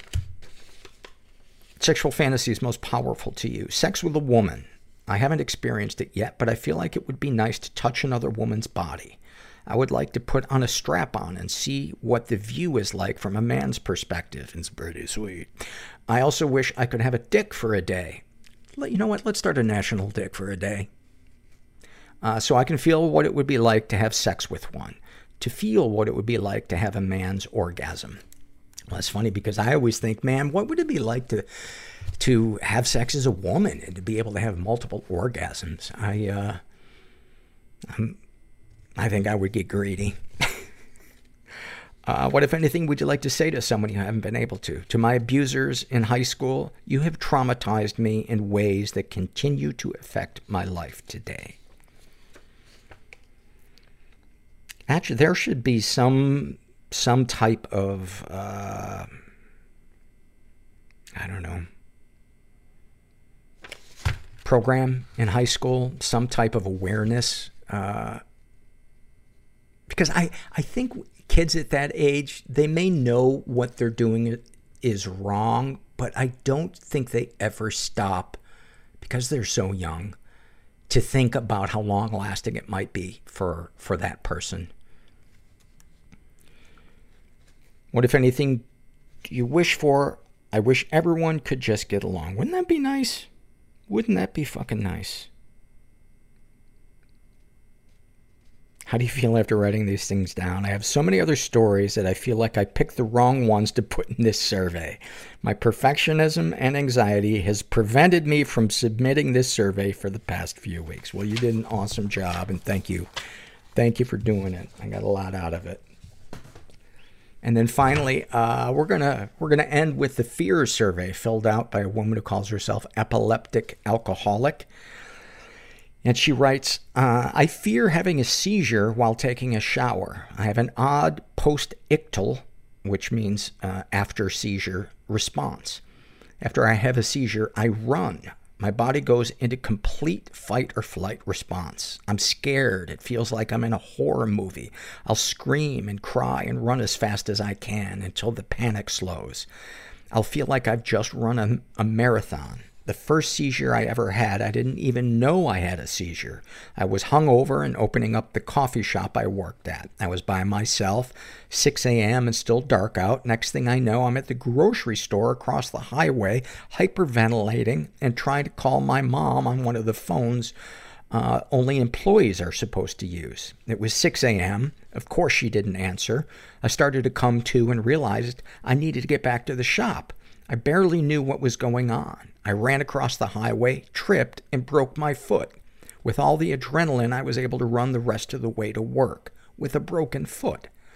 Sexual fantasies most powerful to you. Sex with a woman. I haven't experienced it yet, but I feel like it would be nice to touch another woman's body. I would like to put on a strap-on and see what the view is like from a man's perspective. It's pretty sweet. I also wish I could have a dick for a day. You know what? Let's start a national dick for a day. Uh, so I can feel what it would be like to have sex with one. To feel what it would be like to have a man's orgasm. Well, that's funny because I always think, man, what would it be like to to have sex as a woman and to be able to have multiple orgasms? I, uh, I'm, I think I would get greedy. Uh, what, if anything, would you like to say to someone you haven't been able to? To my abusers in high school, you have traumatized me in ways that continue to affect my life today. Actually, there should be some some type of, uh, I don't know, program in high school, some type of awareness. Uh, because I, I think kids at that age, they may know what they're doing is wrong, but I don't think they ever stop, because they're so young, to think about how long-lasting it might be for, for that person. What, if anything, do you wish for? I wish everyone could just get along. Wouldn't that be nice? Wouldn't that be fucking nice? How do you feel after writing these things down? I have so many other stories that I feel like I picked the wrong ones to put in this survey. My perfectionism and anxiety has prevented me from submitting this survey for the past few weeks. Well, you did an awesome job, and thank you. Thank you for doing it. I got a lot out of it. And then finally, uh, we're gonna we're gonna end with the fear survey filled out by a woman who calls herself Epileptic Alcoholic. And she writes, uh, I fear having a seizure while taking a shower. I have an odd post-ictal, which means uh, after seizure, response. After I have a seizure, I run. My body goes into complete fight or flight response. I'm scared. It feels like I'm in a horror movie. I'll scream and cry and run as fast as I can until the panic slows. I'll feel like I've just run a, a marathon. The first seizure I ever had, I didn't even know I had a seizure. I was hungover and opening up the coffee shop I worked at. I was by myself, six a.m. and still dark out. Next thing I know, I'm at the grocery store across the highway, hyperventilating and trying to call my mom on one of the phones uh, only employees are supposed to use. It was six a.m. Of course she didn't answer. I started to come to and realized I needed to get back to the shop. I barely knew what was going on. I ran across the highway, tripped, and broke my foot. With all the adrenaline, I was able to run the rest of the way to work with a broken foot.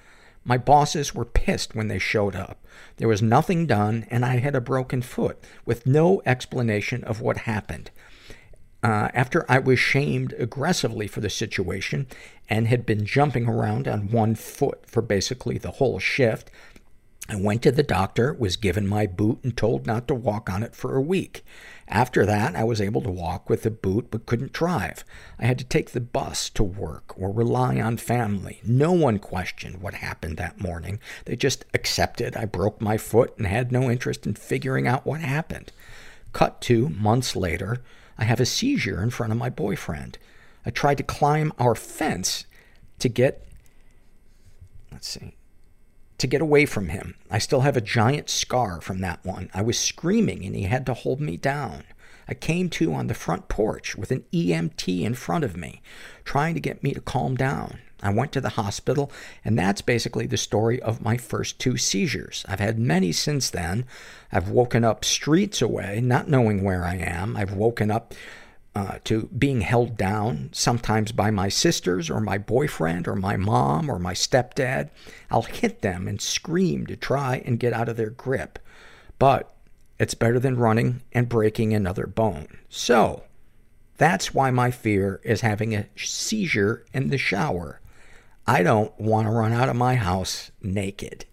My bosses were pissed when they showed up. There was nothing done, and I had a broken foot with no explanation of what happened. Uh, after I was shamed aggressively for the situation and had been jumping around on one foot for basically the whole shift, I went to the doctor, was given my boot, and told not to walk on it for a week. After that, I was able to walk with the boot but couldn't drive. I had to take the bus to work or rely on family. No one questioned what happened that morning. They just accepted I broke my foot and had no interest in figuring out what happened. Cut to months later, I have a seizure in front of my boyfriend. I tried to climb our fence to get, let's see, to get away from him. I still have a giant scar from that one. I was screaming and he had to hold me down. I came to on the front porch with an E M T in front of me, trying to get me to calm down. I went to the hospital, and that's basically the story of my first two seizures. I've had many since then. I've woken up streets away, not knowing where I am. I've woken up uh, to being held down, sometimes by my sisters or my boyfriend or my mom or my stepdad. I'll hit them and scream to try and get out of their grip. But it's better than running and breaking another bone. So that's why my fear is having a seizure in the shower. I don't want to run out of my house naked.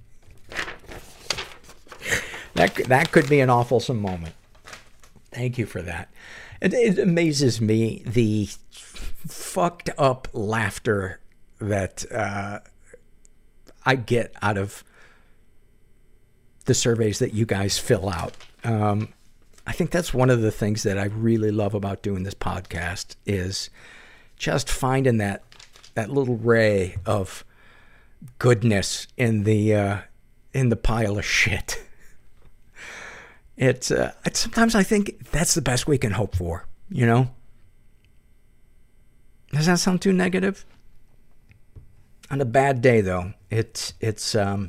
That, that could be an awfulsome moment. Thank you for that. It, it amazes me the fucked up laughter that uh, I get out of the surveys that you guys fill out. Um, I think that's one of the things that I really love about doing this podcast is just finding that that little ray of goodness in the uh, in the pile of shit. It's, uh, it's sometimes I think that's the best we can hope for, you know? Does that sound too negative? On a bad day, though, it's, it's, um,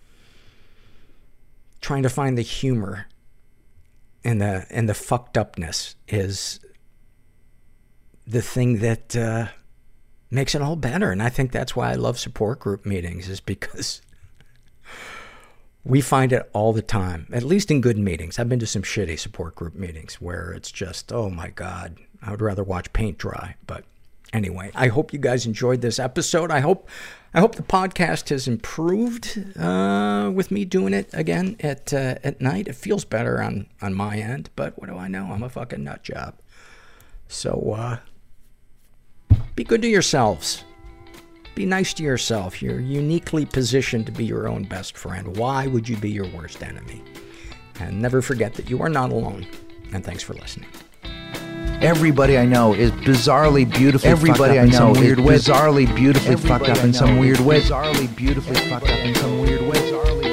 trying to find the humor in the, in the fucked upness is the thing that, uh, makes it all better. And I think that's why I love support group meetings, is because we find it all the time, at least in good meetings. I've been to some shitty support group meetings where it's just, oh my God, I would rather watch paint dry. But anyway, I hope you guys enjoyed this episode. I hope, I hope the podcast has improved, uh, with me doing it again at, uh, at night. It feels better on, on my end, but what do I know? I'm a fucking nut job. So, uh, be good to yourselves. Be nice to yourself. You're uniquely positioned to be your own best friend. Why would you be your worst enemy? And never forget that you are not alone. And thanks for listening. Everybody I know is bizarrely beautifully Everybody fucked up I in know some is weird way. bizarrely beautifully Everybody fucked up I in some know weird is way. Bizarrely beautifully fucked up in some weird way.